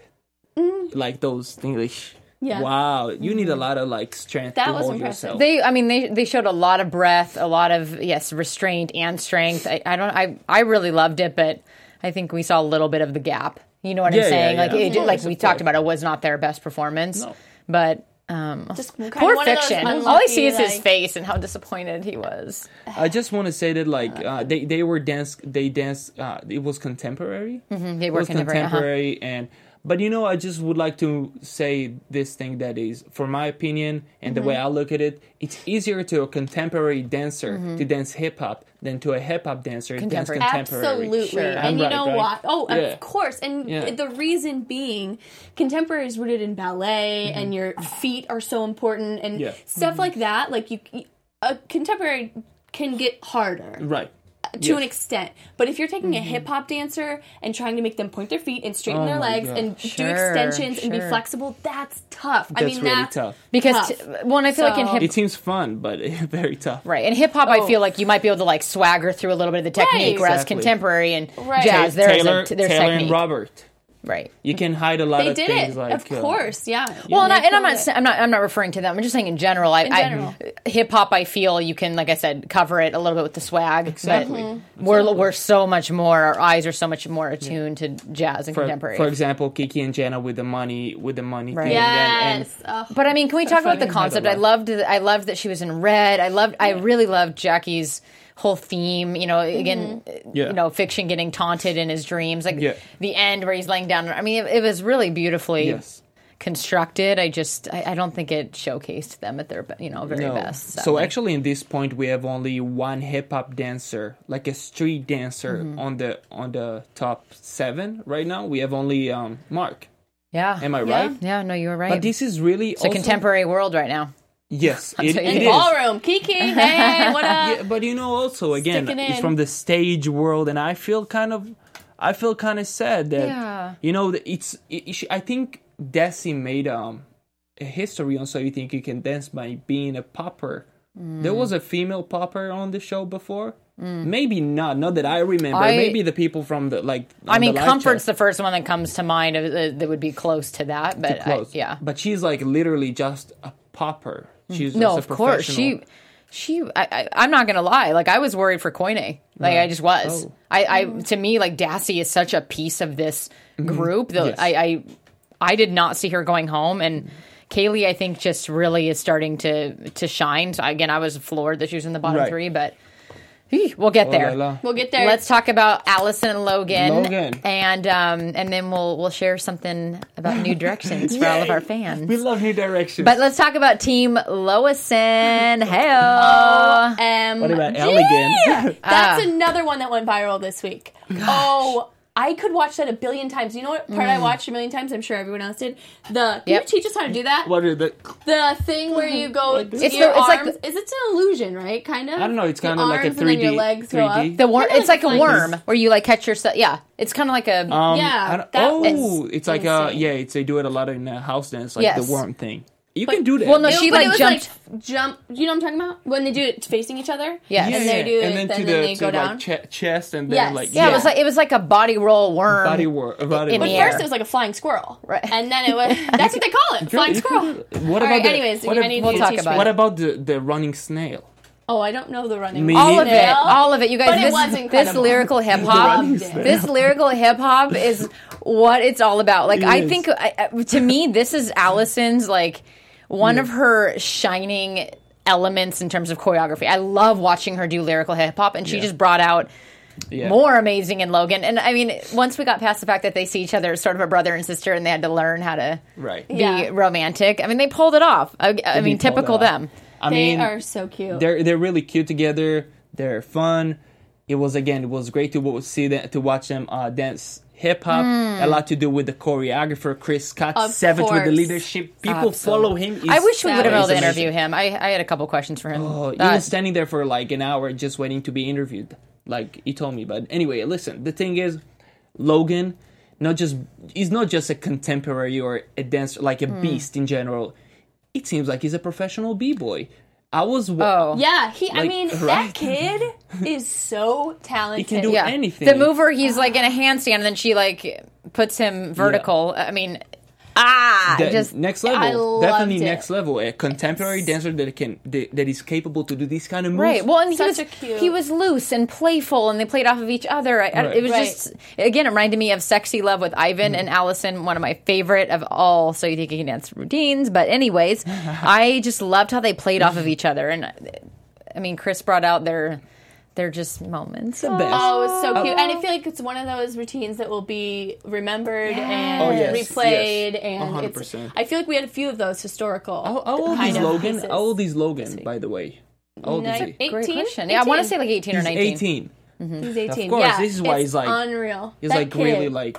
like those things. Mm. Yeah. Mm-hmm. Wow, you need a lot of like strength That to was hold impressive. yourself. They, I mean, they they showed a lot of breath, a lot of yes, restraint and strength. I, I don't, I I really loved it, but I think we saw a little bit of the gap. You know what Yeah, I'm saying? yeah, like, yeah. it, Of course, like of we talked course. about, it was not their best performance, No. but. Um, Just kind of poor one of those Fiction. All I unlucky, see is his like- face and how disappointed he was. I just want to say that like uh, they they were dance they danced uh, it was contemporary. Mm-hmm, they It were was contemporary. uh-huh. contemporary and but you know I just would like to say this thing that is for my opinion and the way Mm-hmm. I look at it, it's easier to a contemporary dancer Mm-hmm. to dance hip hop than to a hip hop dancer to dance Contemporary. contemporary. Absolutely. Sure. And I'm you right, know right? what? Oh, Yeah. of course. And Yeah. the reason being, contemporary is rooted in ballet, and your feet are so important, and Yeah. stuff like that. Like you, a contemporary can get harder. Right. To Yes. an extent. But if you're taking a hip hop dancer and trying to make them point their feet and straighten Oh their my legs God. and do Sure, extensions and be sure. flexible, that's tough. I That's mean, really that's tough. Because, tough. t- well, and I feel like in So- hip It seems fun, but very tough. right in hip hop, I Oh. feel like you might be able to like swagger through a little bit of the technique, Right. whereas Exactly. contemporary and Right. jazz, there's Taylor, a, there's Taylor technique, and Robert. right? You can hide a lot they of did things it. like of uh, course, yeah. Well, and, They I, and I'm killed not, it. sa- I'm not, I'm not referring to them. I'm just saying in general. I, In general. I hip hop, I feel you can, like I said, cover it a little bit with the swag. Exactly. But Mm-hmm. we're we're so much more. Our eyes are so much more attuned to jazz and For, contemporary. for example, Kiki and Jenna with the money, with the money Right. thing, and, and Yes. Oh. But I mean, can we talk about the funny. concept? Had I a lot. loved. I loved that she was in red. I loved. I really loved Jackie's whole theme. You know, again, Yeah. you know, Fiction getting taunted in his dreams, like Yeah. the end where he's laying down. I mean, it, it was really beautifully Yes. constructed. I just, I, I don't think it showcased them at their, you know, very No. best. So sadly. actually, in this point, we have only one hip hop dancer, like a street dancer, Mm-hmm. on the on the top seven right now. We have only um, Mark. yeah, Am I Yeah. right? yeah, no, you were right. But this is really it's a also, contemporary world right now. Yes, it, tell you it In is. ballroom, Kiki, hey, what up? Yeah, but you know, also again, Sticking it's in. from the stage world, and I feel kind of, I feel kind of sad that Yeah. you know that it's. It, it, I think Desi made um a history on So You Think You Can Dance by being a popper. Mm. There was a female popper on the show before. Maybe not. Not that I remember. I- Maybe the people from the like. I on mean, the live Comfort's chat, the first one that comes to mind uh, uh, that would be close to that. But I, close. yeah, But she's like literally just a popper. She's no, just a of course she. professional. She, I, I, I'm not gonna lie. Like I was worried for Koine. Like I just was. Oh. I, I, to me, like Dassy is such a piece of this group. That Mm-hmm. Yes. I, I, I did not see her going home. And Kaylee, I think, just really is starting to to shine. So again, I was floored that she was in the bottom Right. three, but eeh, we'll get Oh, there. la, la. We'll get there. Let's talk about Allison and Logan, Logan. and um, and then we'll we'll share something about new directions for all of our fans. We love New Directions. But let's talk about Team Loisan. Hell, Um, what about Elegant? That's another one that went viral this week. Oh, I could watch that a billion times. You know what part I watched a million times? I'm sure everyone else did. The can Yep. you teach us how to do that? What are the? The thing where you go to It's your the- it's like arms. Is it an illusion, right? Kind of. I don't know, it's Your kinda like a arms and then your three D legs go three D. up. the worm. Kinda It's like a flying- worm where you like catch yourself. Yeah, it's kind of like a. Um, Yeah, I don't- that oh, was it's like uh, insane. yeah, it's they do it a lot in uh, house dance, like Yes. the worm thing. You But- can do that. well, no, It- she but like it was jumped. like jump. You know what I'm talking about? When they do it facing each other. Yes. And they do it, and then then, to then the they to go like down. che- chest and then Yes. like yeah, it was like it was like a body roll worm. body work. Body in work. the But air. first it was like a flying squirrel, Right. And then it was that's what they call it, flying You can squirrel. do it. What All about right, the, anyways, what I ab- need we'll you to talk teach about me. What about the the running snail? Oh, I don't know the running. Me all of it, snail. all of it. You guys, But it this, was this incredible. lyrical hip hop, Loved it. this lyrical hip hop is what it's all about. Like, It I is. think I, I- to me, this is Allison's like one of her shining elements in terms of choreography. I love watching her do lyrical hip hop, and she Yeah. just brought out Yeah. more amazing in Logan. And I mean, once we got past the fact that they see each other as sort of a brother and sister, and they had to learn how to Right. be Yeah. romantic. I mean, they pulled it off. I, I mean, They pulled typical it off. them. I They mean, are so cute. they're they're really cute together. They're fun. It was again, it was great to see them, to watch them uh, dance hip hop. A lot to do with the choreographer Chris Scott Of Savage with the course. leadership. People Absolutely. follow him. I wish we Savage. would have been able to He's interview amazing. him. I, I had a couple questions for him. Oh, he Uh, was standing there for like an hour just waiting to be interviewed. Like he told me. But anyway, listen. The thing is, Logan, not just he's not just a contemporary or a dancer, like a Hmm. beast in general. It seems like he's a professional b-boy. I was. wa- Oh. yeah, he. I Like, mean, right? that kid is so talented. He can do yeah. anything. The mover, he's like in a handstand, and then she like puts him vertical. I mean, ah, The- just next I level, loved definitely it. next level. A contemporary dancer that can that, that is capable to do these kind of moves. right. Well, and he Such was a cute- he was loose and playful, and they played off of each other. I, I- Right. it was Right. just again, it reminded me of Sexy Love with Ivan and Allison, one of my favorite of all. So you think you can dance routines, but anyways, I just loved how they played off of each other, and I mean, Chris brought out their their just moments. the best. Oh, it's so cute. And I feel like it's one of those routines that will be remembered and Oh, yes, replayed. yes. And one hundred it's, percent. I feel like we had a few of those historical. How, how old kind is of Logan? pieces. How old is Logan, by the way? How old is Nine- he? Great eighteen? question. Yeah, I want to say like eighteen or He's nineteen. eighteen. He's eighteen. Of course, yeah, this is why it's he's like- unreal. He's That like kid, really like.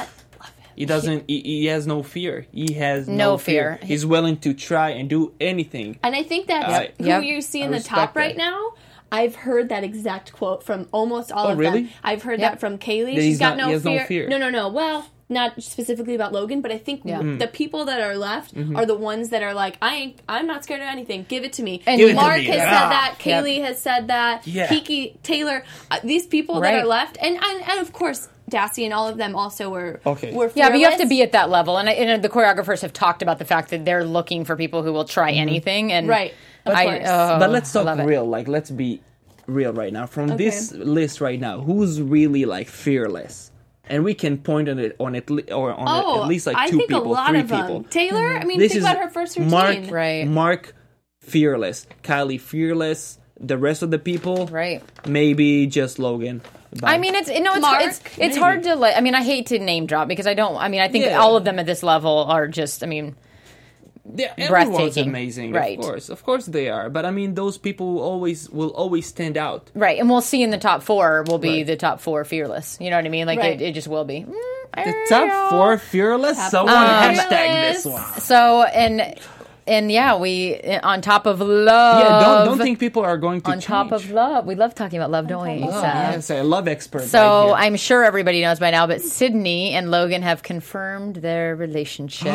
He doesn't. He, he has no fear. He has no, No fear. He's willing to try and do anything. And I think that's Yep. who Yep. you see I in the respect top right that. now. I've heard that exact quote from almost all Oh, of really? them. I've heard Yep. that from Kaylee. That She's he's got not- no, he has no fear. fear. No, no, no. Well, not specifically about Logan, but I think Yeah. the people that are left Mm-hmm. are the ones that are like, I ain't, I'm not scared of anything. Give it to me. And Give it to Mark me. has Yeah. said that. Yep. Kaylee has said that. Yeah. Kiki, Taylor, uh, these people Right. that are left, and, and and of course Dassy and all of them also were Okay. were Yeah, but you have to fearless. be at that level, and, and the choreographers have talked about the fact that they're looking for people who will try anything. And Right. Of I, course. oh, But let's I talk love it. real. Like, let's be real right now. From Okay. this list right now, who's really like fearless? And we can point on it on it li- or on it Oh, at least like I two think people, a lot three of them. people. Taylor, I mean, This think is about her first routine. Mark, Right. Mark, fearless. Kylie, fearless. The rest of the people, Right. maybe just Logan. But- I mean, it's no, it's Mark, it's it's maybe. hard to like. I mean, I hate to name drop because I don't. I mean, I think Yeah. all of them at this level are just. I mean, yeah, everyone's breathtaking. amazing, Right. of course, of course they are. But I mean, those people will always will always stand out. right, and we'll see in the top four will be Right. the top four fearless. You know what I mean? Like Right. it, it just will be. Mm, The I top know. four fearless. Someone four hashtag this fearless. one. So and and yeah, we on top of love. Yeah, don't don't think people are going to on top of change. love. We love talking about love, don't we? top of So- love. Yes, I love experts. So right here. I'm sure everybody knows by now, but Sydney and Logan have confirmed their relationship.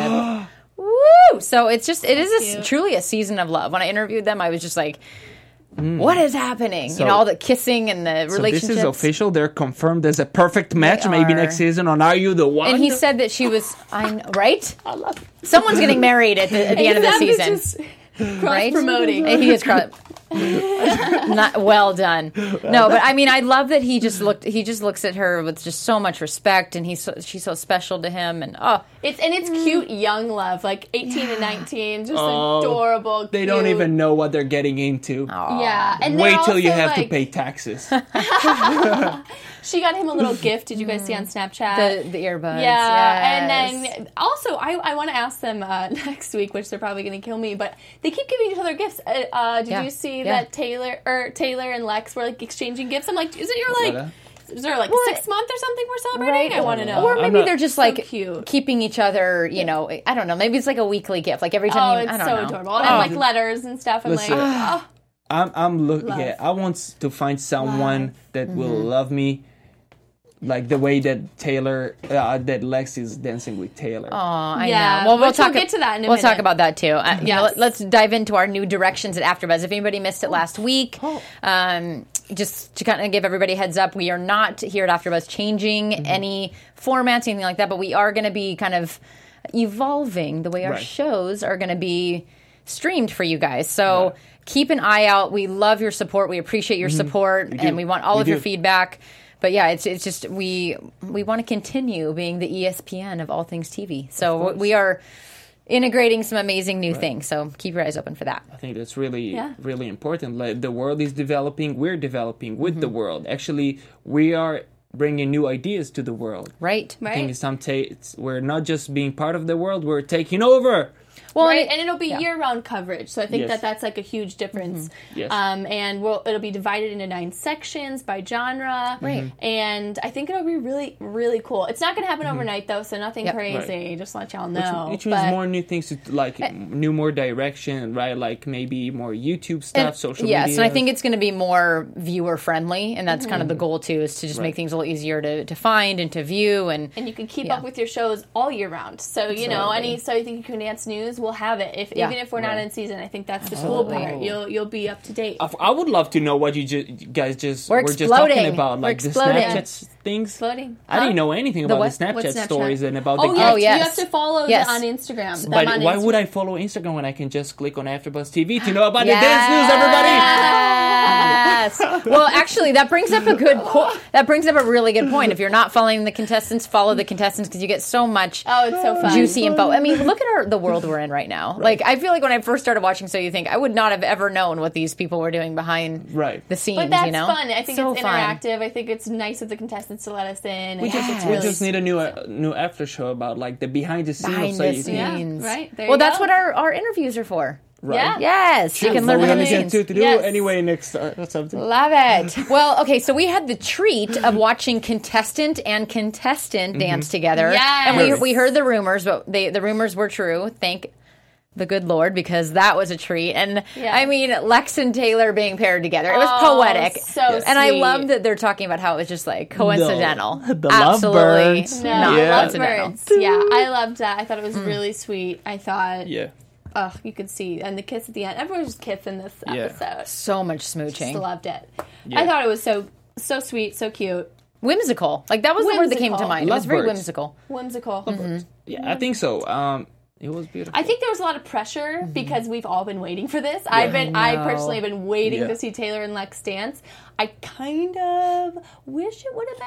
Woo! So it's just it is a, Cute. truly a season of love. When I interviewed them, I was just like, "What is happening?" So- you know, all the kissing and the So relationships. this is official. They're confirmed as a perfect match. Maybe are. next season on Are You the One? And he said that she was, I know, right? Someone's getting married at the, at the end of the Except it's season, just right? cross-promoting. He is cross. Not well done. No, but I mean, I love that he just looked. He just looks at her with just so much respect, and he's so, she's so special to him. And oh, It's and it's cute young love, like eighteen and nineteen, just Oh, adorable. They don't cute. even know what they're getting into. Yeah, and they're Wait till you also, have to like- pay taxes. She got him a little gift. Did you guys see on Snapchat? the the earbuds. Yeah, yes. and then also I, I want to ask them uh, next week, which they're probably going to kill me, but they keep giving each other gifts. Uh, uh, did Yeah, you see yeah. that Taylor or Taylor and Lex were like exchanging gifts? I'm like, is it your What, like? uh? Is there like What? six month or something we're celebrating? I want to know. Or I'm maybe not- they're just So like cute. keeping each other. You know, I don't know. Maybe it's like a weekly gift. Like every Oh, time. you, it's I don't so know. adorable. And Oh. like letters and stuff. I'm Listen. like, oh. I'm I'm look Love. yeah, I want to find someone Love. that will Mm-hmm. love me like the way that Taylor uh, that Lex is dancing with Taylor. Oh, I Yeah, know. Well, we'll which we'll talk. get to that in a we'll talk minute. about that too. Uh, you know, Yes. let, let's dive into our new directions at AfterBuzz. If anybody missed it last week, um, just to kind of give everybody a heads up, we are not here at AfterBuzz changing Mm-hmm. any formats, anything like that. But we are going to be kind of evolving the way our Right. shows are going to be streamed for you guys. So. Keep an eye out. We love your support. We appreciate your support, Mm-hmm. We do. and we want all We of your do. feedback. But yeah, it's it's just we we want to continue being the E S P N of all things T V. So course. we are integrating some amazing new things. So keep your eyes open for that. I think that's really Yeah. really important. Like the world is developing, we're developing with Mm-hmm. the world. Actually, we are bringing new ideas to the world. Right. I think Right. some ta- it's, we're not just being part of the world, we're taking over. Well, Right, and- and it'll be yeah. year-round coverage, so I think Yes. that that's like a huge difference. Yes. Um, and we'll, it'll be divided into nine sections by genre. Right. And I think it'll be really, really cool. It's not going to happen overnight, though, so nothing Yep. crazy. Just to let y'all Which, know. which means But- more new things to like, new more direction, right? Like maybe more YouTube stuff, And- social yes, media. and I think it's going to be more viewer friendly, and that's kind Mm-hmm. of the goal too, is to just make Right. things a little easier to, to find and to view. And And you can keep Yeah. up with your shows all year round. So, you know, Absolutely. any So You Think You Can Dance news, we'll have it. If Yeah. Even if we're not Right. in season, I think that's the cool part. You'll you'll be up to date. I I would love to know what you, ju- you guys just We're were just talking exploding. about, We're like the exploding. Snapchat s- things. Floating. I didn't know anything about what? the Snapchat, What's Snapchat? stories and about the Oh, you, kids. have, Oh, yes. you have to follow Yes. them on Instagram. them But on why Instagram. would I follow Instagram when I can just click on AfterBuzz T V to know about the dance news, everybody? Yes. Well, actually, that brings up a good point. That brings up a really good point. If you're not following the contestants, follow the contestants because you get so much Oh, it's so fun. juicy info. I mean, look at our, the world we're in right now. Like, I feel like when I first started watching So You Think, I would not have ever known what these people were doing behind Right. the scenes. But that's you know, fun. I think So it's fun. interactive. I think it's nice of the contestants to let us in. We I think just, it's we really just need a new uh, new after show about like the behind the scenes. Behind of So the You Think. Yeah, scenes. right. There Well, you that's go. what our, our interviews are for. Right. Yeah. Yes, you can That's learn what we're behind the gonna scenes. get to, to do Yes. anyway next uh, or something. Love it. Well, okay, so we had the treat of watching contestant and contestant Mm-hmm. dance together. Yes. And we, we heard the rumors, but they, the rumors were true. Thank the good Lord, because that was a treat. And Yeah. I mean, Lex and Taylor being paired together. It was Oh, poetic. so And I sweet. love that they're talking about how it was just like coincidental. The- the Absolutely lovebirds. No, not Yeah. coincidental. lovebirds. Yeah, I loved that. I thought it was really sweet. I thought, Yeah. oh, you could see. And the kiss at the end. Everyone was just kissing this Yeah. episode. So much Just smooching. loved it. Yeah. I thought it was so so sweet, so cute. Whimsical. Like that was the word that came to Whimsical. mind. It was very Lovebirds. whimsical. Whimsical. Yeah, I think so. Um, it was beautiful. I think there was a lot of pressure because we've all been waiting for this. I've been, I know. personally have been waiting Yeah. to see Taylor and Lex dance. I kind of wish it would have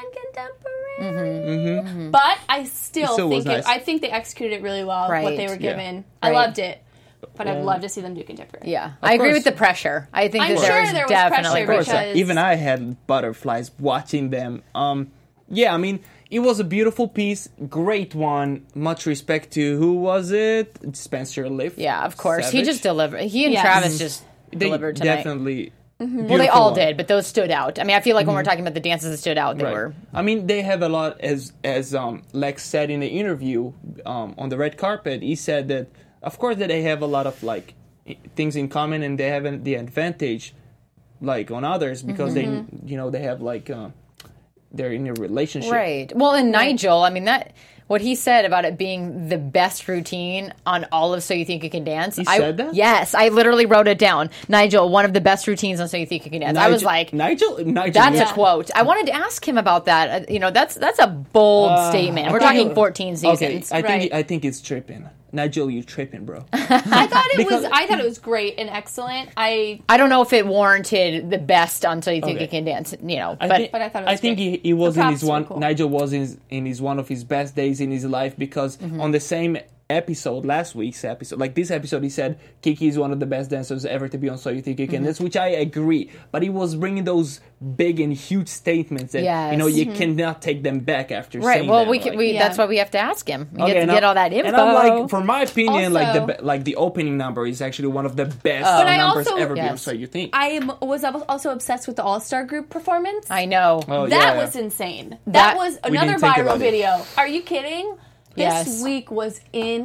been contemporary, but I still, It still was think it, nice. I think they executed it really well. Right. What they were Yeah. given, I Right. loved it. But I'd Well- love to see them do contemporary. Yeah. I agree course. with the pressure. I think I'm that there sure was there was definitely pressure Of course, because- even I had butterflies watching them. Um, yeah, I mean, it was a beautiful piece, great one. Much respect to who was it? Spencer Liff. Yeah, of course. He Savage. just delivered. He and Yes. Travis just They delivered tonight. definitely. Well, they all did, but those stood out. I mean, I feel like when we're talking about the dances that stood out, they Right. were. I mean, they have a lot, as as um, Lex said in the interview um, on the red carpet. He said that, of course, that they have a lot of like i- things in common, and they have an, the advantage, like on others, because they, you know, they have like uh, they're in a relationship. Right. Well, and Nigel, I mean, that what he said about it being the best routine on all of So You Think You Can Dance. He I, said that? Yes, I literally wrote it down. Nigel, one of the best routines on So You Think You Can Dance. I was Nigel- like, Nigel. Nigel. that's yeah. a quote. I wanted to ask him about that. Uh, You know, that's that's a bold Uh, statement. I We're think talking it- fourteen Okay, seasons. I think Right. I think it's tripping. Nigel, you tripping, bro. I thought it Because- was. I thought it was great and excellent. I I don't know if it warranted the best until you think Okay. he can dance, you know. I but think, But I thought it was I think great. he, he was The in his props were one. cool. Nigel was in his, in his one of his best days in his life because Mm-hmm. on the same episode, last week's episode, like this episode, he said Kiki is one of the best dancers ever to be on So You Think You Can Mm-hmm. Dance, which I agree. But he was bringing those big and huge statements that Yes. you know you Mm-hmm. cannot take them back after right. saying Well, them. we, can, like- we Yeah. that's why we have to ask him. We Okay, get to and get I'm- all that info. And I'm like, for my opinion, like the Also- be- like the opening number is actually one of the best But I numbers also- ever been on Yes. So You Think. I am- was also obsessed with the All Star Group performance. I know. Oh, that yeah. was insane. That, That- was We another didn't think viral about it. video. Are you kidding? This Yes. week was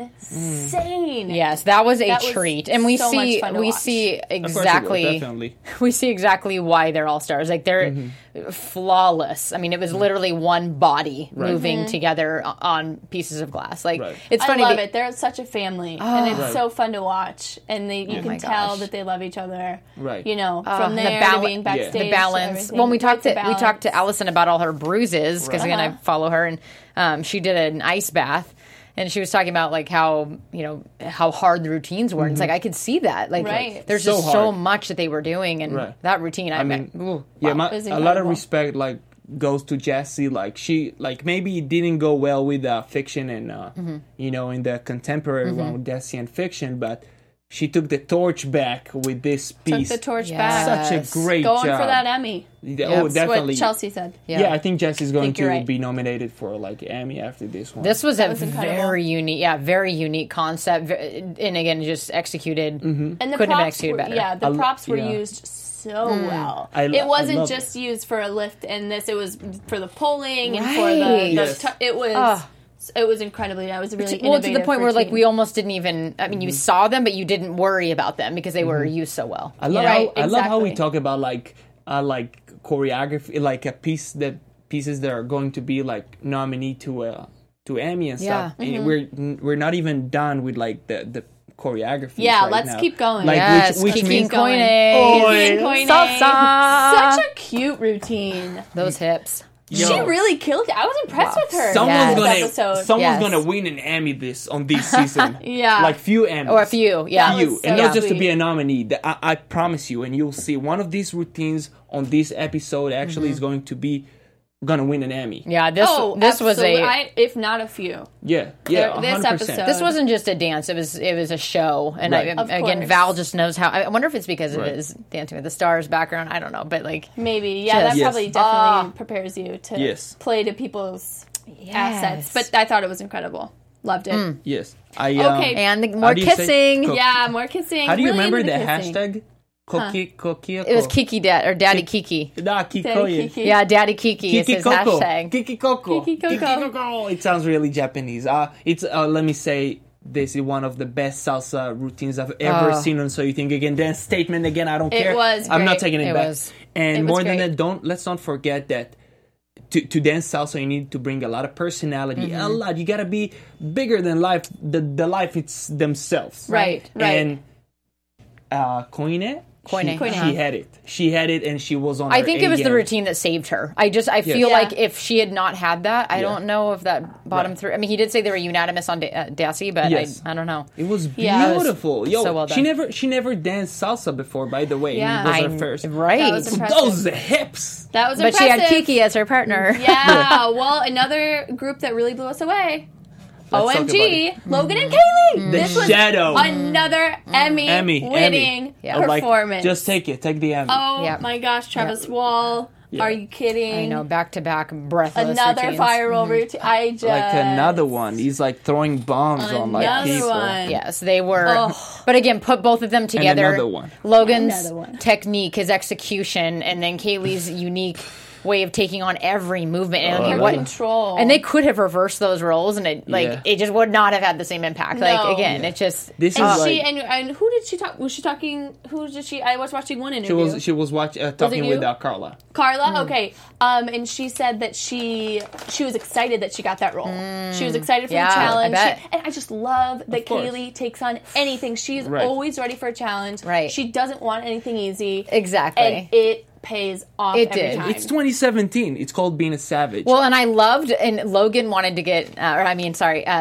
insane. Yes, that was a That was treat, and we so much see fun to we watch. see Of course it was, exactly definitely. we see exactly why they're all stars. Like they're Mm-hmm. flawless. I mean, it was literally one body Right. moving Mm-hmm. together o- on pieces of glass. Like Right. it's I funny. love to- it. They're such a family, and it's Right. so fun to watch. And they, you Oh my can tell gosh. that they love each other. Right. You know, Uh, from the there bal- to being Yeah. backstage. the to balance. everything. When we Right, talked the to we talked to balance. Allison about all her bruises because Right. again I Uh-huh. follow her and um, she did an ice bath. And she was talking about like how you know how hard the routines were. And it's like I could see that. Like Right. there's So just so hard. much that they were doing, and Right. that routine. I, I mean, ooh, yeah, wow. my, It was a lot of incredible. respect like goes to Jessie. Like she, like maybe it didn't go well with uh, fiction and uh, Mm-hmm. you know in the contemporary one with Jessie and fiction, but she took the torch back with this Took piece. the torch Yes. back. Such a Yes. great Going job. for that Emmy. Yeah, Yep. Oh, That's definitely. What Chelsea said. Yeah. Yeah, I think Jessie's going think to you're right. be nominated for like Emmy after this one. This was a was incredible. very unique, yeah, very unique concept, ve- and again, just executed. Mm-hmm. And the Couldn't have props executed were, better. yeah, the I lo- props were yeah. used so well. I lo- it wasn't I love just it. used for a lift and this; it was for the pulling and for Right. the. the Yes. tu- it was. Ah. It was incredibly. That was really Well, to the innovative point for where a like team. we almost didn't even. I mean, you saw them, but you didn't worry about them because they were used so well. I love Right, how I love how we exactly. talk about like uh, like choreography, like a piece that pieces that are going to be like nominee to uh, to Emmy and Yeah. stuff. And we're we're not even done with like the the choreography. Yeah, right let's now. keep going. Like Yes, which, which Kiki means and Koine. Kiki and Oi, Koine. salsa. Such a cute routine. Those hips. Yo. She really killed it. I was impressed with her. someone's Yes. gonna Episode. someone's Yes. gonna win an Emmy this on this season. Yeah. like few Emmys Or a few, yeah. That you, was and so not just to sweet. be a nominee. The- I, I promise you, and you'll see one of these routines on this episode actually is going to be gonna win an Emmy. Yeah, this Oh, this was absolutely. a. I, if not a few. Yeah, yeah, This one hundred percent. episode- This wasn't just a dance; it was it was a show, and Right. I, Of again, course. Val just knows how. I wonder if it's because Right. it is Dancing with the Stars background. I don't know, but like, Maybe. Yeah, that Just- Yes. probably definitely Ah. prepares you to Yes. play to people's Yes. assets. But I thought it was incredible. Loved it. Yes, I. Um, Okay. and the, How more do you say kissing. cook? Yeah, more kissing. How do you Really remember into the kissing. hashtag? Cookie, cookie. It was Kiki Dad or Daddy Kiki. Nah, Kiki. Daddy Kiki. Yeah, Daddy Kiki is Kiki his Coco. hashtag. Kiki Coco. Kiki Coco. Coco. It sounds really Japanese. Uh, it's uh, let me say this is one of the best salsa routines I've ever Oh. seen on So You Think You Can Dance. Statement again. I don't It care. was I'm not great. taking it, It back. was- and it was more than great. that, don't let's not forget that. To, to dance salsa, you need to bring a lot of personality. Mm-hmm. A lot. You gotta be bigger than life. The the life it's themselves. Right, right. And uh, Koine, Koine, she, uh-huh. she had it. She had it, and she was on. I her think it A was the game. routine that saved her. I just I feel Yeah. like if she had not had that, I Yeah. don't know if that bottom Right. through. I mean, he did say they were unanimous on da- uh, Dassy, but Yes. I I don't know. It was Yeah. It was beautiful. Yo, so well she done. never she never danced salsa before, by the way. Yeah. And it was I her first. right. That was impressive. Those hips. That was But she impressive. had Kiki as her partner. Yeah, well, another group that really blew us away. Let's talk O M G, about Logan and Kaylee. The this was shadow. another Emmy, Emmy, winning Emmy. Yeah. Or like, performance. just take it. Take the Emmy. oh Yeah. my gosh, Travis Wall. Yeah. Are you kidding? I know, back to back breathless Another routines. viral routine. I just like another one. He's like throwing bombs on like Another people. one. Yes, they were. Ugh. But again, put both of them together. another one. Logan's Another one. technique, his execution, and then Kaylee's unique way of taking on every movement and Oh, like, I what love control. And they could have reversed those roles, and it like Yeah. it just would not have had the same impact. No. Like again, Yeah. it just This And is she like and, and who did she talk? Was she talking? Who did she? I was watching one she interview. was she was watch, uh, talking you? with uh, Carla. Carla, Hmm. okay, um, and she said that she she was excited that she got that role. She was excited for Yeah, the I challenge, bet. She- and I just love that Of course. Kaylee takes on anything. She's Right. always ready for a challenge. Right. She doesn't want anything easy. Exactly. and it pays off. It every did. time. It's twenty seventeen. It's called Being a Savage. Well, and I loved, and Logan wanted to get, uh, or I mean, sorry, uh,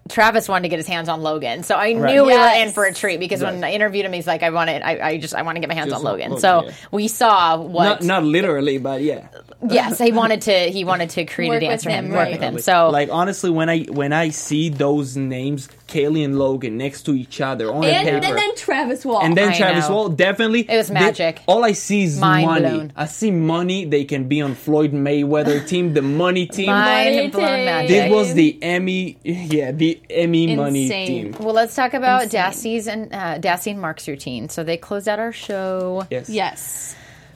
Travis wanted to get his hands on Logan, so I Right. knew we were Yes. in for a treat because when Right. I interviewed him, he's like, "I want it. I, I just I want to get my hands Just on Logan." Logan, so yeah. we saw what. Not, not literally, but yeah. yes, he wanted to. He wanted to create Work a dance with for him, him, work right. with him. So like honestly, when I when I see those names, Kaylee and Logan next to each other on And, a and paper, then Travis Wall. and then I Travis know. Wall, definitely. It was they- magic. all I see is Mind money. blown. I see money. They can be on Floyd Mayweather team, the money team. mind Money blown team. magic. This was the Emmy, yeah, the Emmy money Insane. team. Well, let's talk about Insane. Dassie's and uh, Dassie and Mark's routine. So they closed out our show. Yes, Yes.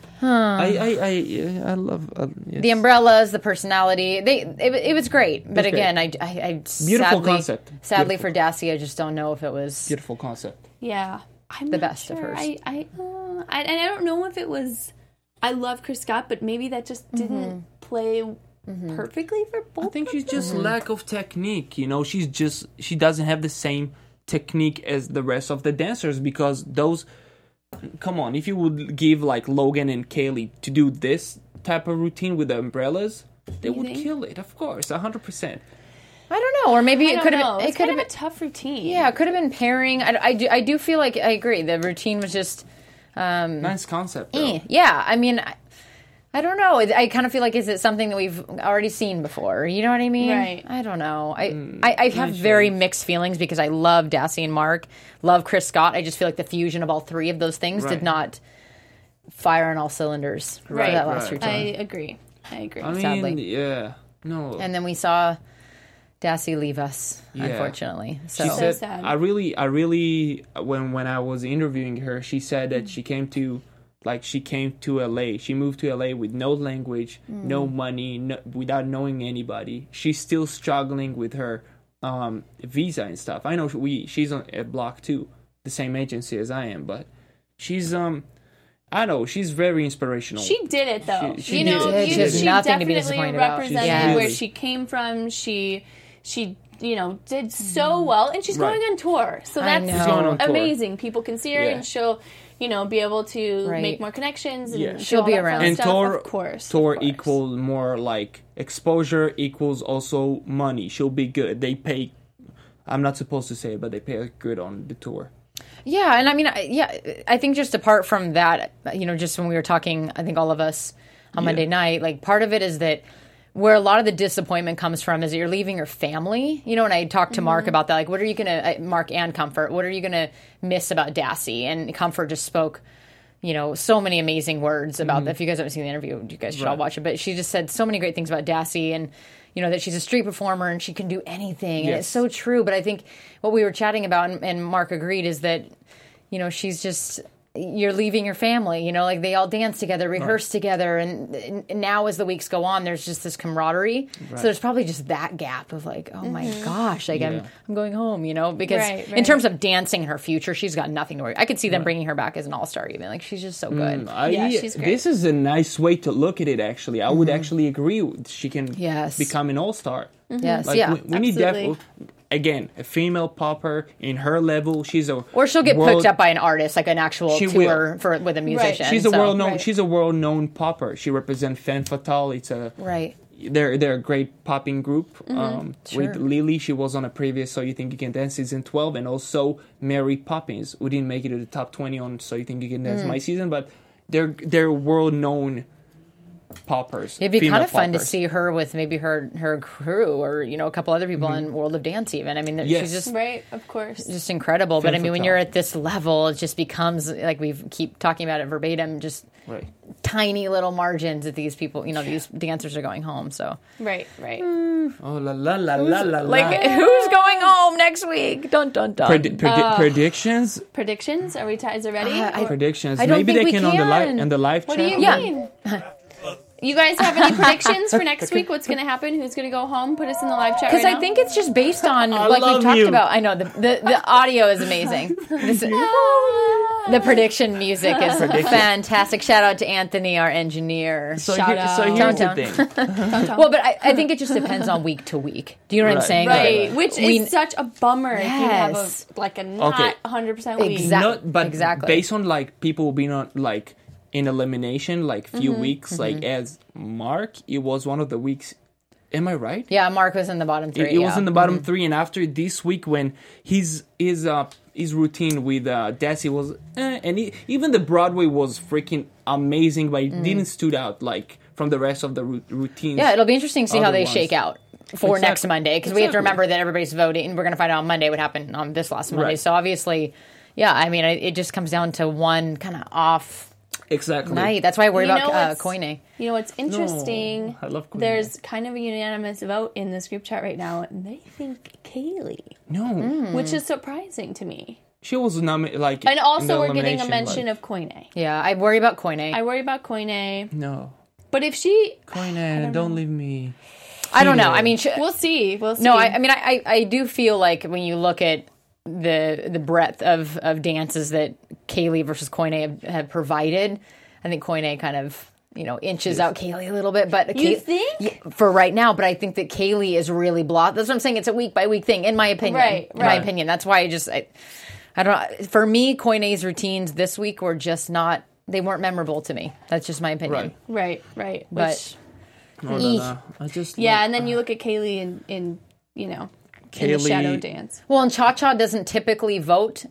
I, I, I, yeah, I love uh, yes. The umbrellas, the personality, they it, it was great. But was great. again, I, I, I Beautiful sadly, concept. Sadly Beautiful. for Dassie, I just don't know if it was. Beautiful concept. Yeah. I'm The not best of sure. hers. I, I, uh, I, and I don't know if it was. I love Chris Scott, but maybe that just didn't play perfectly for both. I think of she's them. just lack of technique. You know, she's just she doesn't have the same technique as the rest of the dancers because those. Come on, if you would give like Logan and Kaylee to do this type of routine with the umbrellas, they You would think? kill it. Of course, a hundred percent. I don't know, or maybe I it don't could know. have. It It's could kind have of been. a tough routine. Yeah, it could have been pairing. I, I do. I do feel like I agree. The routine was just. Nice concept, though. Eh, yeah, I mean, I, I don't know. I, I kind of feel like is it something that we've already seen before? You know what I mean? Right. I don't know. I I, I have nice very choice. mixed feelings because I love Dassie and Mark, love Chris Scott. I just feel like the fusion of all three of those things Right. did not fire on all cylinders for Right, that last right. I routine. agree. I agree. I mean, Sadly. yeah, no. And then we saw Dassie leave us, Yeah. unfortunately. So, She So said, sad. I really, I really, when when I was interviewing her, she said that she came to, like, she came to L A. She moved to L A with no language, no money, no, without knowing anybody. She's still struggling with her um, visa and stuff. I know we, she's on at Block Two, the same agency as I am, but she's um, I know she's very inspirational. She did it though. She- she you know, did it. you, She did she it. Nothing to be definitely disappointed about. represented Yeah. where Really. she came from. She she you know did so well, and she's Right. going on tour. So I that's know. She's going on tour. amazing. People can see her, Yeah. and she'll you know be able to Right. make more connections. And Yeah. do She'll all be that fun around. and stuff. tour, of course, tour of course. equals more like exposure equals also money. She'll be good. They pay. I'm not supposed to say it, but they pay good on the tour. yeah, and I mean, I- yeah, I think just apart from that, you know, just when we were talking, I think all of us on Monday night, like part of it is that where a lot of the disappointment comes from is that you're leaving your family. You know, and I talked to Mark about that, like, what are you going to, Mark and Comfort, what are you going to miss about Dassie? And Comfort just spoke, you know, so many amazing words about that. If you guys haven't seen the interview, you guys should all Right. watch it. But she just said so many great things about Dassie and, you know, that she's a street performer and she can do anything. And Yes. it's so true. But I think what we were chatting about, and, and Mark agreed, is that, you know, she's just, you're leaving your family, you know, like they all dance together, rehearse together. And, and now as the weeks go on, there's just this camaraderie. So there's probably just that gap of like, oh my gosh, like I'm, Yeah. I'm going home, you know, because Right, in right. terms of dancing in her future, she's got nothing to worry. I could see them bringing her back as an all-star even. Like she's just so good. I, Yeah, she's great. This is a nice way to look at it. Actually, I would actually agree. With, she can Yes. become an all star. Yes, Like yeah. we, we need absolutely. def- again a female popper in her level. She's a Or she'll get world, picked up by an artist, like an actual She tour for with a musician. She's a so- world known. Right. She's a world known popper. She represents Femme Fatale. It's a Right. They're they're a great popping group. Um, Sure. With Lily, she was on a previous So You Think You Can Dance season twelve, and also Mary Poppins. We didn't make it to the top twenty on So You Think You Can Dance my season, but they're they're world known poppers. It'd be female kind of fun to poppers. see her with maybe her her crew or you know a couple other people in World of Dance. Even I mean, Mm-hmm. Yes. she's just Right, of course. just incredible. But I mean, when Fatale. you're at this level, it just becomes like we keep talking about it verbatim, just Right. tiny little margins that these people, you know, these dancers are going home. So Right, right. Oh la la la la la like, la. who's going home next week? Dun dun dun. Predi- predi- predictions. Predictions? Are we? T- is it ready? Uh, I- Or- Predictions. I don't Maybe think they we can, on the live can. and the live what do chat. you Yeah. mean? You guys have any predictions for next week? What's going to happen? Who's going to go home? Put us in the live chat Because right I now. think it's just based on like we love talked you. about. I know the the, the audio is amazing. This, the prediction music is fantastic. Shout out to Anthony, our engineer. So, Shout here, so out. here's Downtown. the thing. Well, but I, I think it just depends on week to week. Do you know what I'm Right. saying? Right, Like, which we- is such a bummer if you have Yes. a like a not Okay. one hundred percent week. Exact- Not, but exactly. based on like people being on like in elimination, like few weeks, like as Mark, it was one of the weeks Am I right? Yeah, Mark was in the bottom three. It, it yeah. was in the bottom mm-hmm. three, and after this week, when his his uh his routine with uh, Desi was, eh, and he, even the Broadway was freaking amazing, but it mm. didn't stood out like from the rest of the ru- routines. Yeah, it'll be interesting to see how they ones. shake out for exactly. next Monday, because exactly. we have to remember that everybody's voting, and we're going to find out on Monday what happened on this last Monday. Right. So obviously, yeah, I mean, it just comes down to one kind of off. Exactly. Night. That's why I worry you about uh, Koine. You know what's interesting? No, I love Koine. There's kind of a unanimous vote in this group chat right now, and they think Kaylee. No. Mm. Which is surprising to me. She was nomi- like, and also we're getting a mention like... of Koine. Yeah, I worry about Koine. I worry about Koine. No. But if she, Koine, don't, don't leave me. I don't know. I mean, she, we'll see. We'll see. No, I, I mean, I, I do feel like when you look at the the breadth of, of dances that Kaylee versus Koine have, have provided, I think Koine kind of, you know, inches yes. out Kaylee a little bit. But you Kay- think? Yeah, for right now, but I think that Kaylee is really blocked. That's what I'm saying. It's a week by week thing, in my opinion. Right, in right. my opinion. That's why I just, I, I don't know. For me, Koine's routines this week were just not, they weren't memorable to me. That's just my opinion. Right, right, right. But, Which, no, no, no. I just, yeah, like, and then uh, you look at Kaylee in, in you know, Kaylee, in the shadow dance. Well, and Cha Cha doesn't typically vote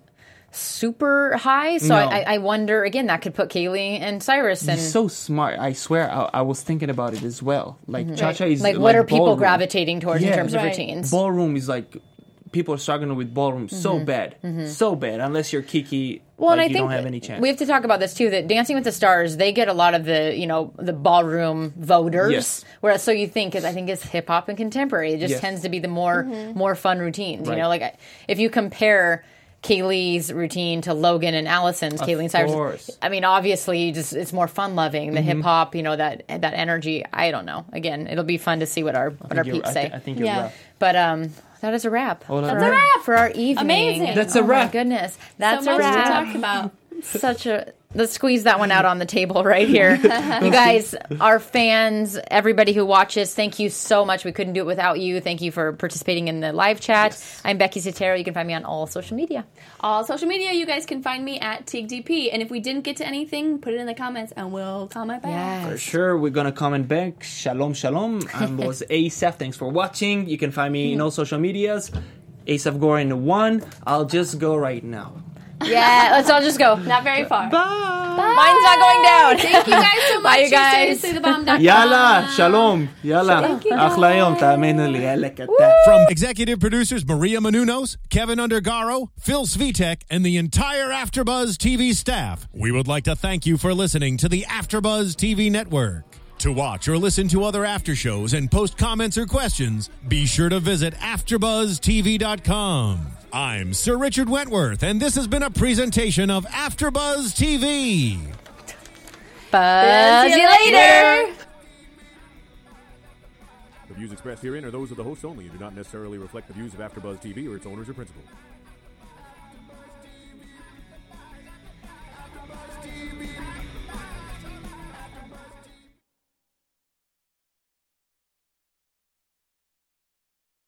super high, so no. I, I wonder again that could put Kaylee and Cyrus and He's so smart. I swear, I, I was thinking about it as well. Like mm-hmm. Cha Cha is like, like what are people ballroom. gravitating towards yeah. in terms right. of routines? Ballroom is like people are struggling with ballroom mm-hmm. so bad, mm-hmm. so bad. Unless you're Kiki, well, like, and I you think don't have any chance. We have to talk about this too. That Dancing with the Stars, they get a lot of the you know the ballroom voters. Yes. Whereas, so you think is I think it's hip hop and contemporary. It just yes. tends to be the more mm-hmm. more fun routines. Right. You know, like if you compare Kaylee's routine to Logan and Allison's, of Kaylee and Cyrus. Course. I mean, obviously, just it's more fun loving the mm-hmm. hip hop. You know that that energy. I don't know. Again, it'll be fun to see what our what our peeps I say. th- I think you're yeah. right. But um, that is a wrap. Oh, that's right. a wrap for our evening. Amazing. That's a oh wrap. My goodness, that's so a much wrap. to talk about. Such a let's squeeze that one out on the table right here. You guys, our fans, everybody who watches, thank you so much. We couldn't do it without you. Thank you for participating in the live chat. Yes. I'm Becky Sotero. You can find me on all social media. All social media, you guys can find me at T I G D P. And if we didn't get to anything, put it in the comments and we'll comment back. Yes. For sure, we're gonna comment back. Shalom, shalom. I was Asaph. Thanks for watching. You can find me in all social medias. Asaph Gorin one. I'll just go right now. Yeah, let's all just go. Not very far. Bye. Bye. Mine's not going down. Thank you guys so much. Bye, you guys. Seriously, the bomb dot com. Yalla, shalom. Yalla. Thank you, Achla yom, ta'amenu li, yalla kata. From executive producers Maria Menounos, Kevin Undergaro, Phil Svitek, and the entire AfterBuzz T V staff, we would like to thank you for listening to the AfterBuzz T V network. To watch or listen to other after shows and post comments or questions, be sure to visit after buzz T V dot com. I'm Sir Richard Wentworth, and this has been a presentation of AfterBuzz T V. Buzz you later. The views expressed herein are those of the hosts only and do not necessarily reflect the views of AfterBuzz T V or its owners or principals.